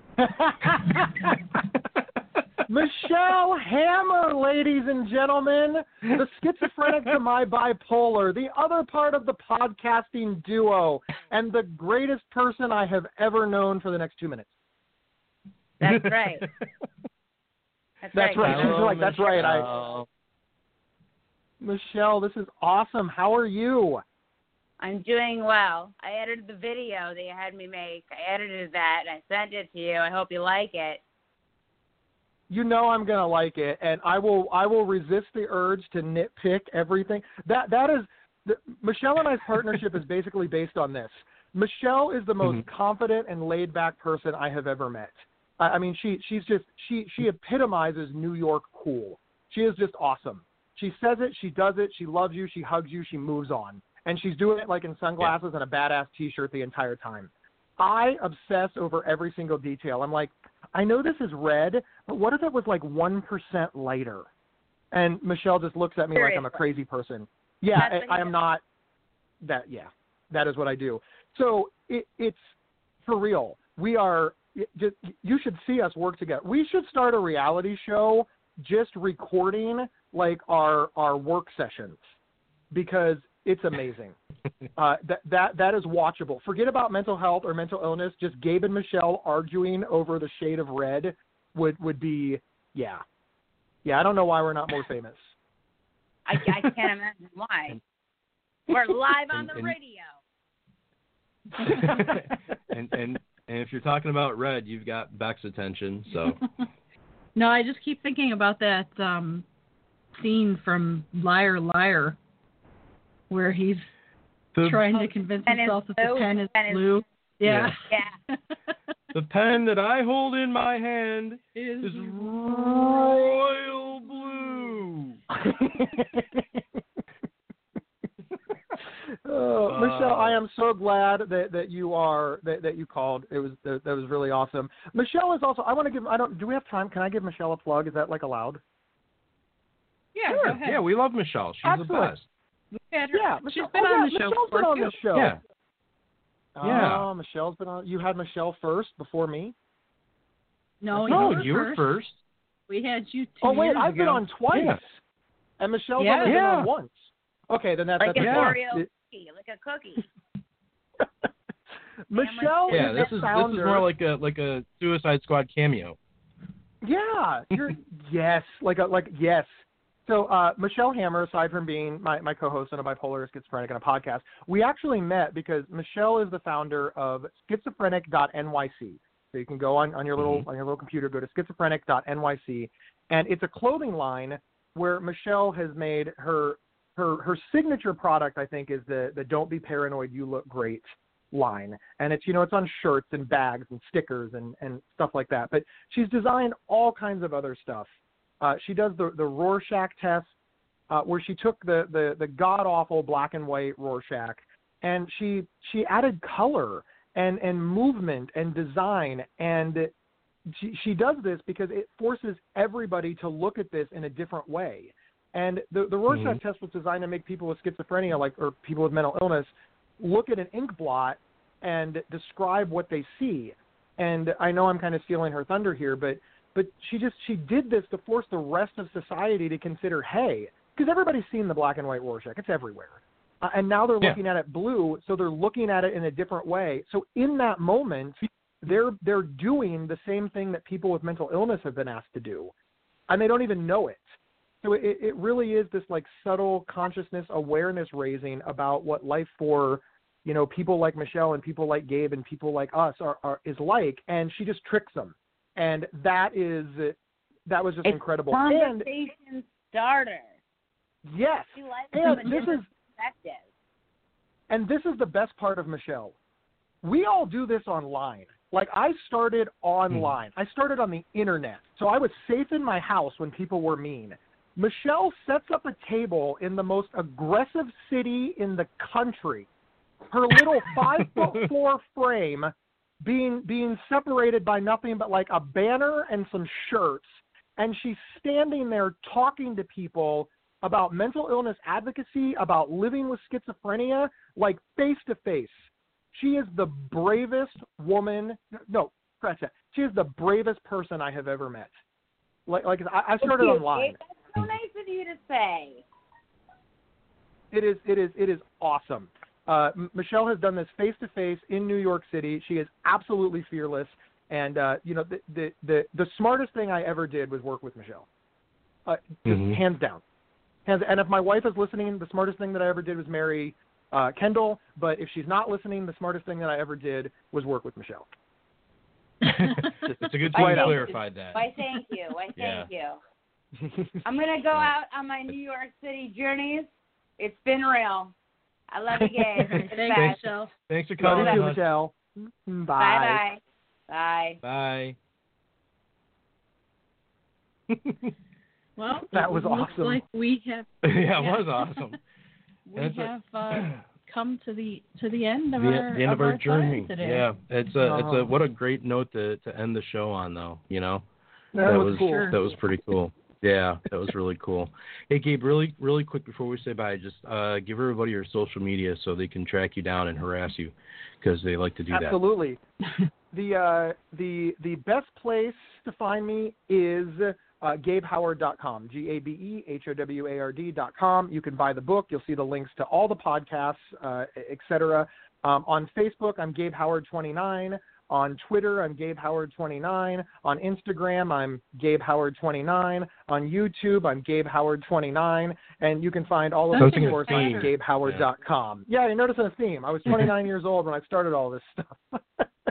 Michelle Hammer, ladies and gentlemen, the schizophrenic to my bipolar, the other part of the podcasting duo, and the greatest person I have ever known for the next two minutes. That's right. That's, that's right. right. She's like, that's right. I, Michelle, this is awesome. How are you? I'm doing well. I edited the video that you had me make. I edited that, and I sent it to you. I hope you like it. You know I'm gonna like it, and I will. I will resist the urge to nitpick everything. That that is the, Michelle and I's partnership is basically based on this. Michelle is the most mm-hmm. confident and laid back person I have ever met. I, I mean, she she's just she she epitomizes New York cool. She is just awesome. She says it, she does it, she loves you, she hugs you, she moves on, and she's doing it like in sunglasses yeah. and a badass T-shirt the entire time. I obsess over every single detail. I'm like, I know this is red, but what if it was like one percent lighter? And Michelle just looks at me Seriously. like I'm a crazy person. Yeah, I, I am not that. Yeah, that is what I do. So it, it's for real. We are, it, just, you should see us work together. We should start a reality show just recording like our, our work sessions because it's amazing. Uh, that that that is watchable. Forget about mental health or mental illness. Just Gabe and Michelle arguing over the shade of red would, would be, yeah. Yeah, I don't know why we're not more famous. I, I can't imagine why. We're live on the and, radio. and, and and if you're talking about red, you've got Beck's attention. So. No, I just keep thinking about that um, scene from Liar Liar. where he's The, trying to convince pen is himself that blue, the pen is pen is- blue. Yeah. Yeah. the pen that I hold in my hand is is royal blue. Oh, Uh, Michelle, I am so glad that, that you are that, that you called. It was that, that was really awesome. Michelle is also. I want to give. I don't. Do we have time? Can I give Michelle a plug? Is that like allowed? Yeah, Sure. go ahead. Yeah, we love Michelle. She's Absolutely. the best. We've had her- Yeah, she's Michelle, been oh, on yeah, the show Michelle's before, been on too. the show. Yeah. Yeah. Oh, Michelle's been on. You had Michelle first before me. No, No, you were you were first. first. We had you two Oh wait, years I've ago. been on twice, Yeah. and Michelle's Yeah. only been Yeah. on once. Okay, then that, Like that's an Yeah. Oreo It- cookie, like a cookie. Michelle Yeah, is this the is founder. this is more like a like a Suicide Squad cameo. Yeah, you're yes, like a like yes. So uh, Michelle Hammer, aside from being my, my co-host on a bipolar schizophrenic on a podcast, we actually met because Michelle is the founder of schizophrenic dot N Y C. So you can go on, on your little Mm-hmm. on your little computer, go to schizophrenic dot N Y C, and it's a clothing line where Michelle has made her her her signature product. I think is the the "Don't Be Paranoid, You Look Great" line, and it's you know it's on shirts and bags and stickers and and stuff like that. But she's designed all kinds of other stuff. Uh, she does the the Rorschach test, uh, where she took the the the god awful black and white Rorschach, and she she added color and and movement and design, and she she does this because it forces everybody to look at this in a different way. And the the Rorschach Mhm. test was designed to make people with schizophrenia, like or people with mental illness, look at an ink blot and describe what they see. And I know I'm kind of stealing her thunder here, but but she just she did this to force the rest of society to consider, hey, because everybody's seen the black and white Rorschach, it's everywhere, uh, and now they're Yeah. looking at it blue, so they're looking at it in a different way. So in that moment, they're they're doing the same thing that people with mental illness have been asked to do, and they don't even know it. So it, it really is this like subtle consciousness awareness raising about what life for, you know, people like Michelle and people like Gabe and people like us are, are is like, and she just tricks them, and that is that was just It's incredible. And Conversation starter. yes, She likes and from a this different is perspective. and this is the best part of Michelle. We all do this online. Like I started online. I started on the internet. So I was safe in my house when people were mean. Michelle sets up a table in the most aggressive city in the country. Her little five foot four frame being being separated by nothing but like a banner and some shirts, and she's standing there talking to people about mental illness advocacy, about living with schizophrenia, like face to face. She is the bravest woman. No, scratch that. She is the bravest person I have ever met. Like, like I, I started Thank you, online. Gabe. That's so nice of you to say. It is, it is, it is awesome. Uh, M- Michelle has done this face to face in New York City. She is absolutely fearless, and uh, you know, the, the the the smartest thing I ever did was work with Michelle. Uh, just Mhm. hands down. Hands, and if my wife is listening, the smartest thing that I ever did was marry uh, Kendall. But if she's not listening, the smartest thing that I ever did was work with Michelle. It's a good Why thing you thank clarified that. Why, thank you. Why, Yeah. thank you. I'm going to go out on my New York City journeys. It's been real. I love you, Gabe. You're the Thanks, best. Michelle. Thanks for Love calling. you too, hon. Michelle. Bye. Bye-bye. Bye. Bye. Well, That it was looks awesome. like we have Yeah, it was awesome. we That's a- have uh, come to the to the end of the, our the end of our time journey. today. Yeah, it's a it's a Oh. what a great note to to end the show on, though. You know, That was cool. Sure. that was pretty cool. Yeah, that was really cool. Hey, Gabe, really really quick before we say bye, just uh, give everybody your social media so they can track you down and harass you because they like to do Absolutely. the uh, the the best place to find me is uh, gabe howard dot com. G A B E H O W A R D dot com. You can buy the book. You'll see the links to all the podcasts, uh, et cetera. Um, on Facebook, I'm Gabe Howard twenty-nine. On Twitter, I'm Gabe Howard twenty-nine. On Instagram, I'm Gabe Howard twenty-nine. On YouTube, I'm Gabe Howard twenty-nine. And you can find all of Something the is course funny. on gabe howard dot com. Yeah, you're noticing a theme. I was twenty-nine years old when I started all this stuff.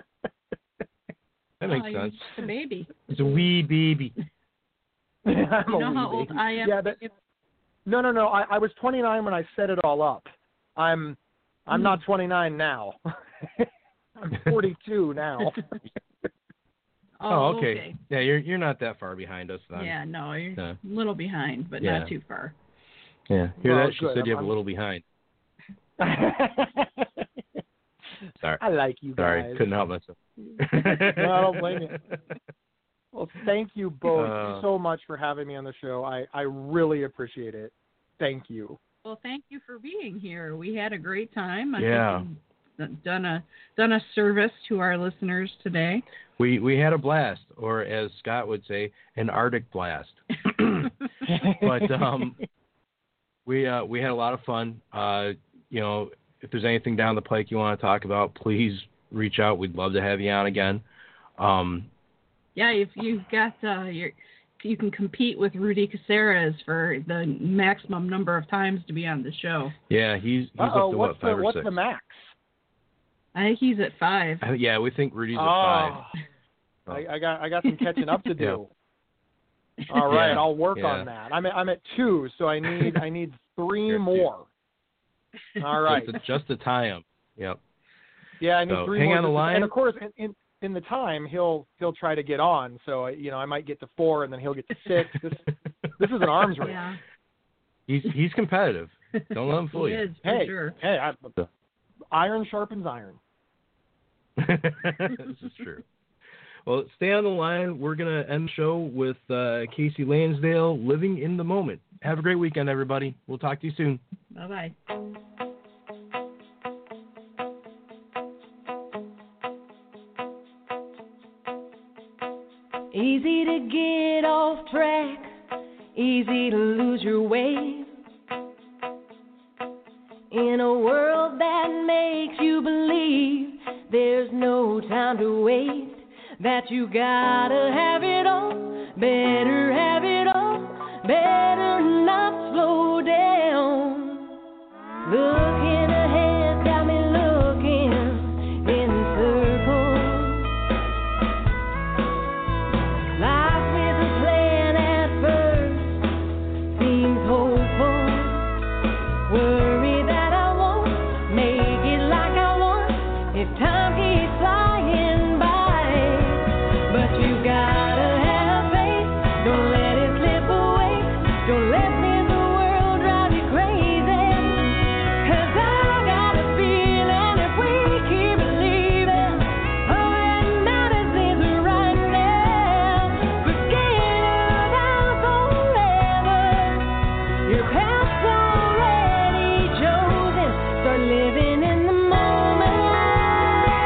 That makes Oh, sense. you're a baby. It's a wee baby. I'm You a know how wee old baby. I am? Yeah, that, no, no, no. I, I was twenty-nine when I set it all up. I'm I'm not twenty-nine now. I'm forty-two now. Oh, oh okay. okay. Yeah, you're you're not that far behind us then. Yeah, no, you're Yeah. a little behind, but Yeah. not too far. Yeah. Hear Well, that? She good. said you I'm- have a little behind. Sorry. I like you guys. Sorry, couldn't help myself. No, I don't blame you. Well, thank you both Uh, so much for having me on the show. I, I really appreciate it. Thank you. Well, thank you for being here. We had a great time. I Yeah. think you've done a done a service to our listeners today. We we had a blast, or as Scott would say, an Arctic blast. But um, we uh, we had a lot of fun. Uh, you know, if there's anything down the pike you want to talk about, please reach out. We'd love to have you on again. Um, Yeah, if you've got uh, your, you can compete with Rudy Caceres for the maximum number of times to be on the show. yeah, he's he's Uh-oh, up to what's what, five the or what's six? the max? I think he's at five. I, yeah, we think Rudy's at Oh, five. I, I got I got some catching up to do. All right, Yeah, I'll work yeah. on that. I'm at, I'm at two, so I need I need three You're at two. more. All right. Just to, just to tie him. Yep. Yeah, I need So, three hang more. on the just- line. And of course, in, in in the time he'll he'll try to get on. So you know I might get to four, and then he'll get to six. This this is an arms race. Yeah, He's he's competitive. Don't let him fool he you. is for Hey, sure. hey, I, iron sharpens iron. This is true. Well, stay on the line. We're going to end the show with uh, Casey Lansdale, Living in the Moment. Have a great weekend, everybody. We'll talk to you soon. Bye bye. Easy to get off track, easy to lose your way. In a world that makes you believe there's no time to waste, that you gotta have it all, better have it all, better not slow down. Looking ahead got me looking in circles. Life with a plan at first seems hopeful. Worry that I won't make it like I want if time keeps flying by. But you gotta have faith, don't let it slip away. Don't let this world drive you crazy. 'Cause I got a feeling if we keep believing, all that matters is right now. Forget about forever. Your path's already chosen. Start living in the moment.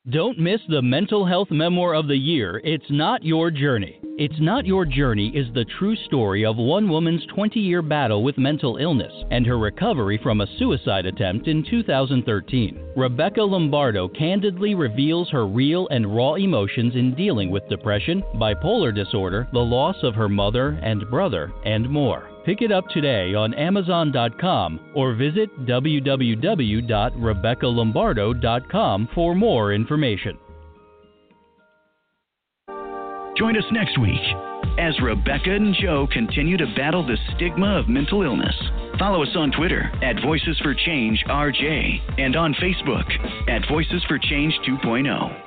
Don't miss the Mental Health Memoir of the Year, It's Not Your Journey. It's Not Your Journey is the true story of one woman's twenty-year battle with mental illness and her recovery from a suicide attempt in two thousand thirteen. Rebecca Lombardo candidly reveals her real and raw emotions in dealing with depression, bipolar disorder, the loss of her mother and brother, and more. Pick it up today on Amazon dot com or visit w w w dot rebecca lombardo dot com for more information. Join us next week as Rebecca and Joe continue to battle the stigma of mental illness. Follow us on Twitter at Voices for Change R J and on Facebook at Voices for Change two point oh.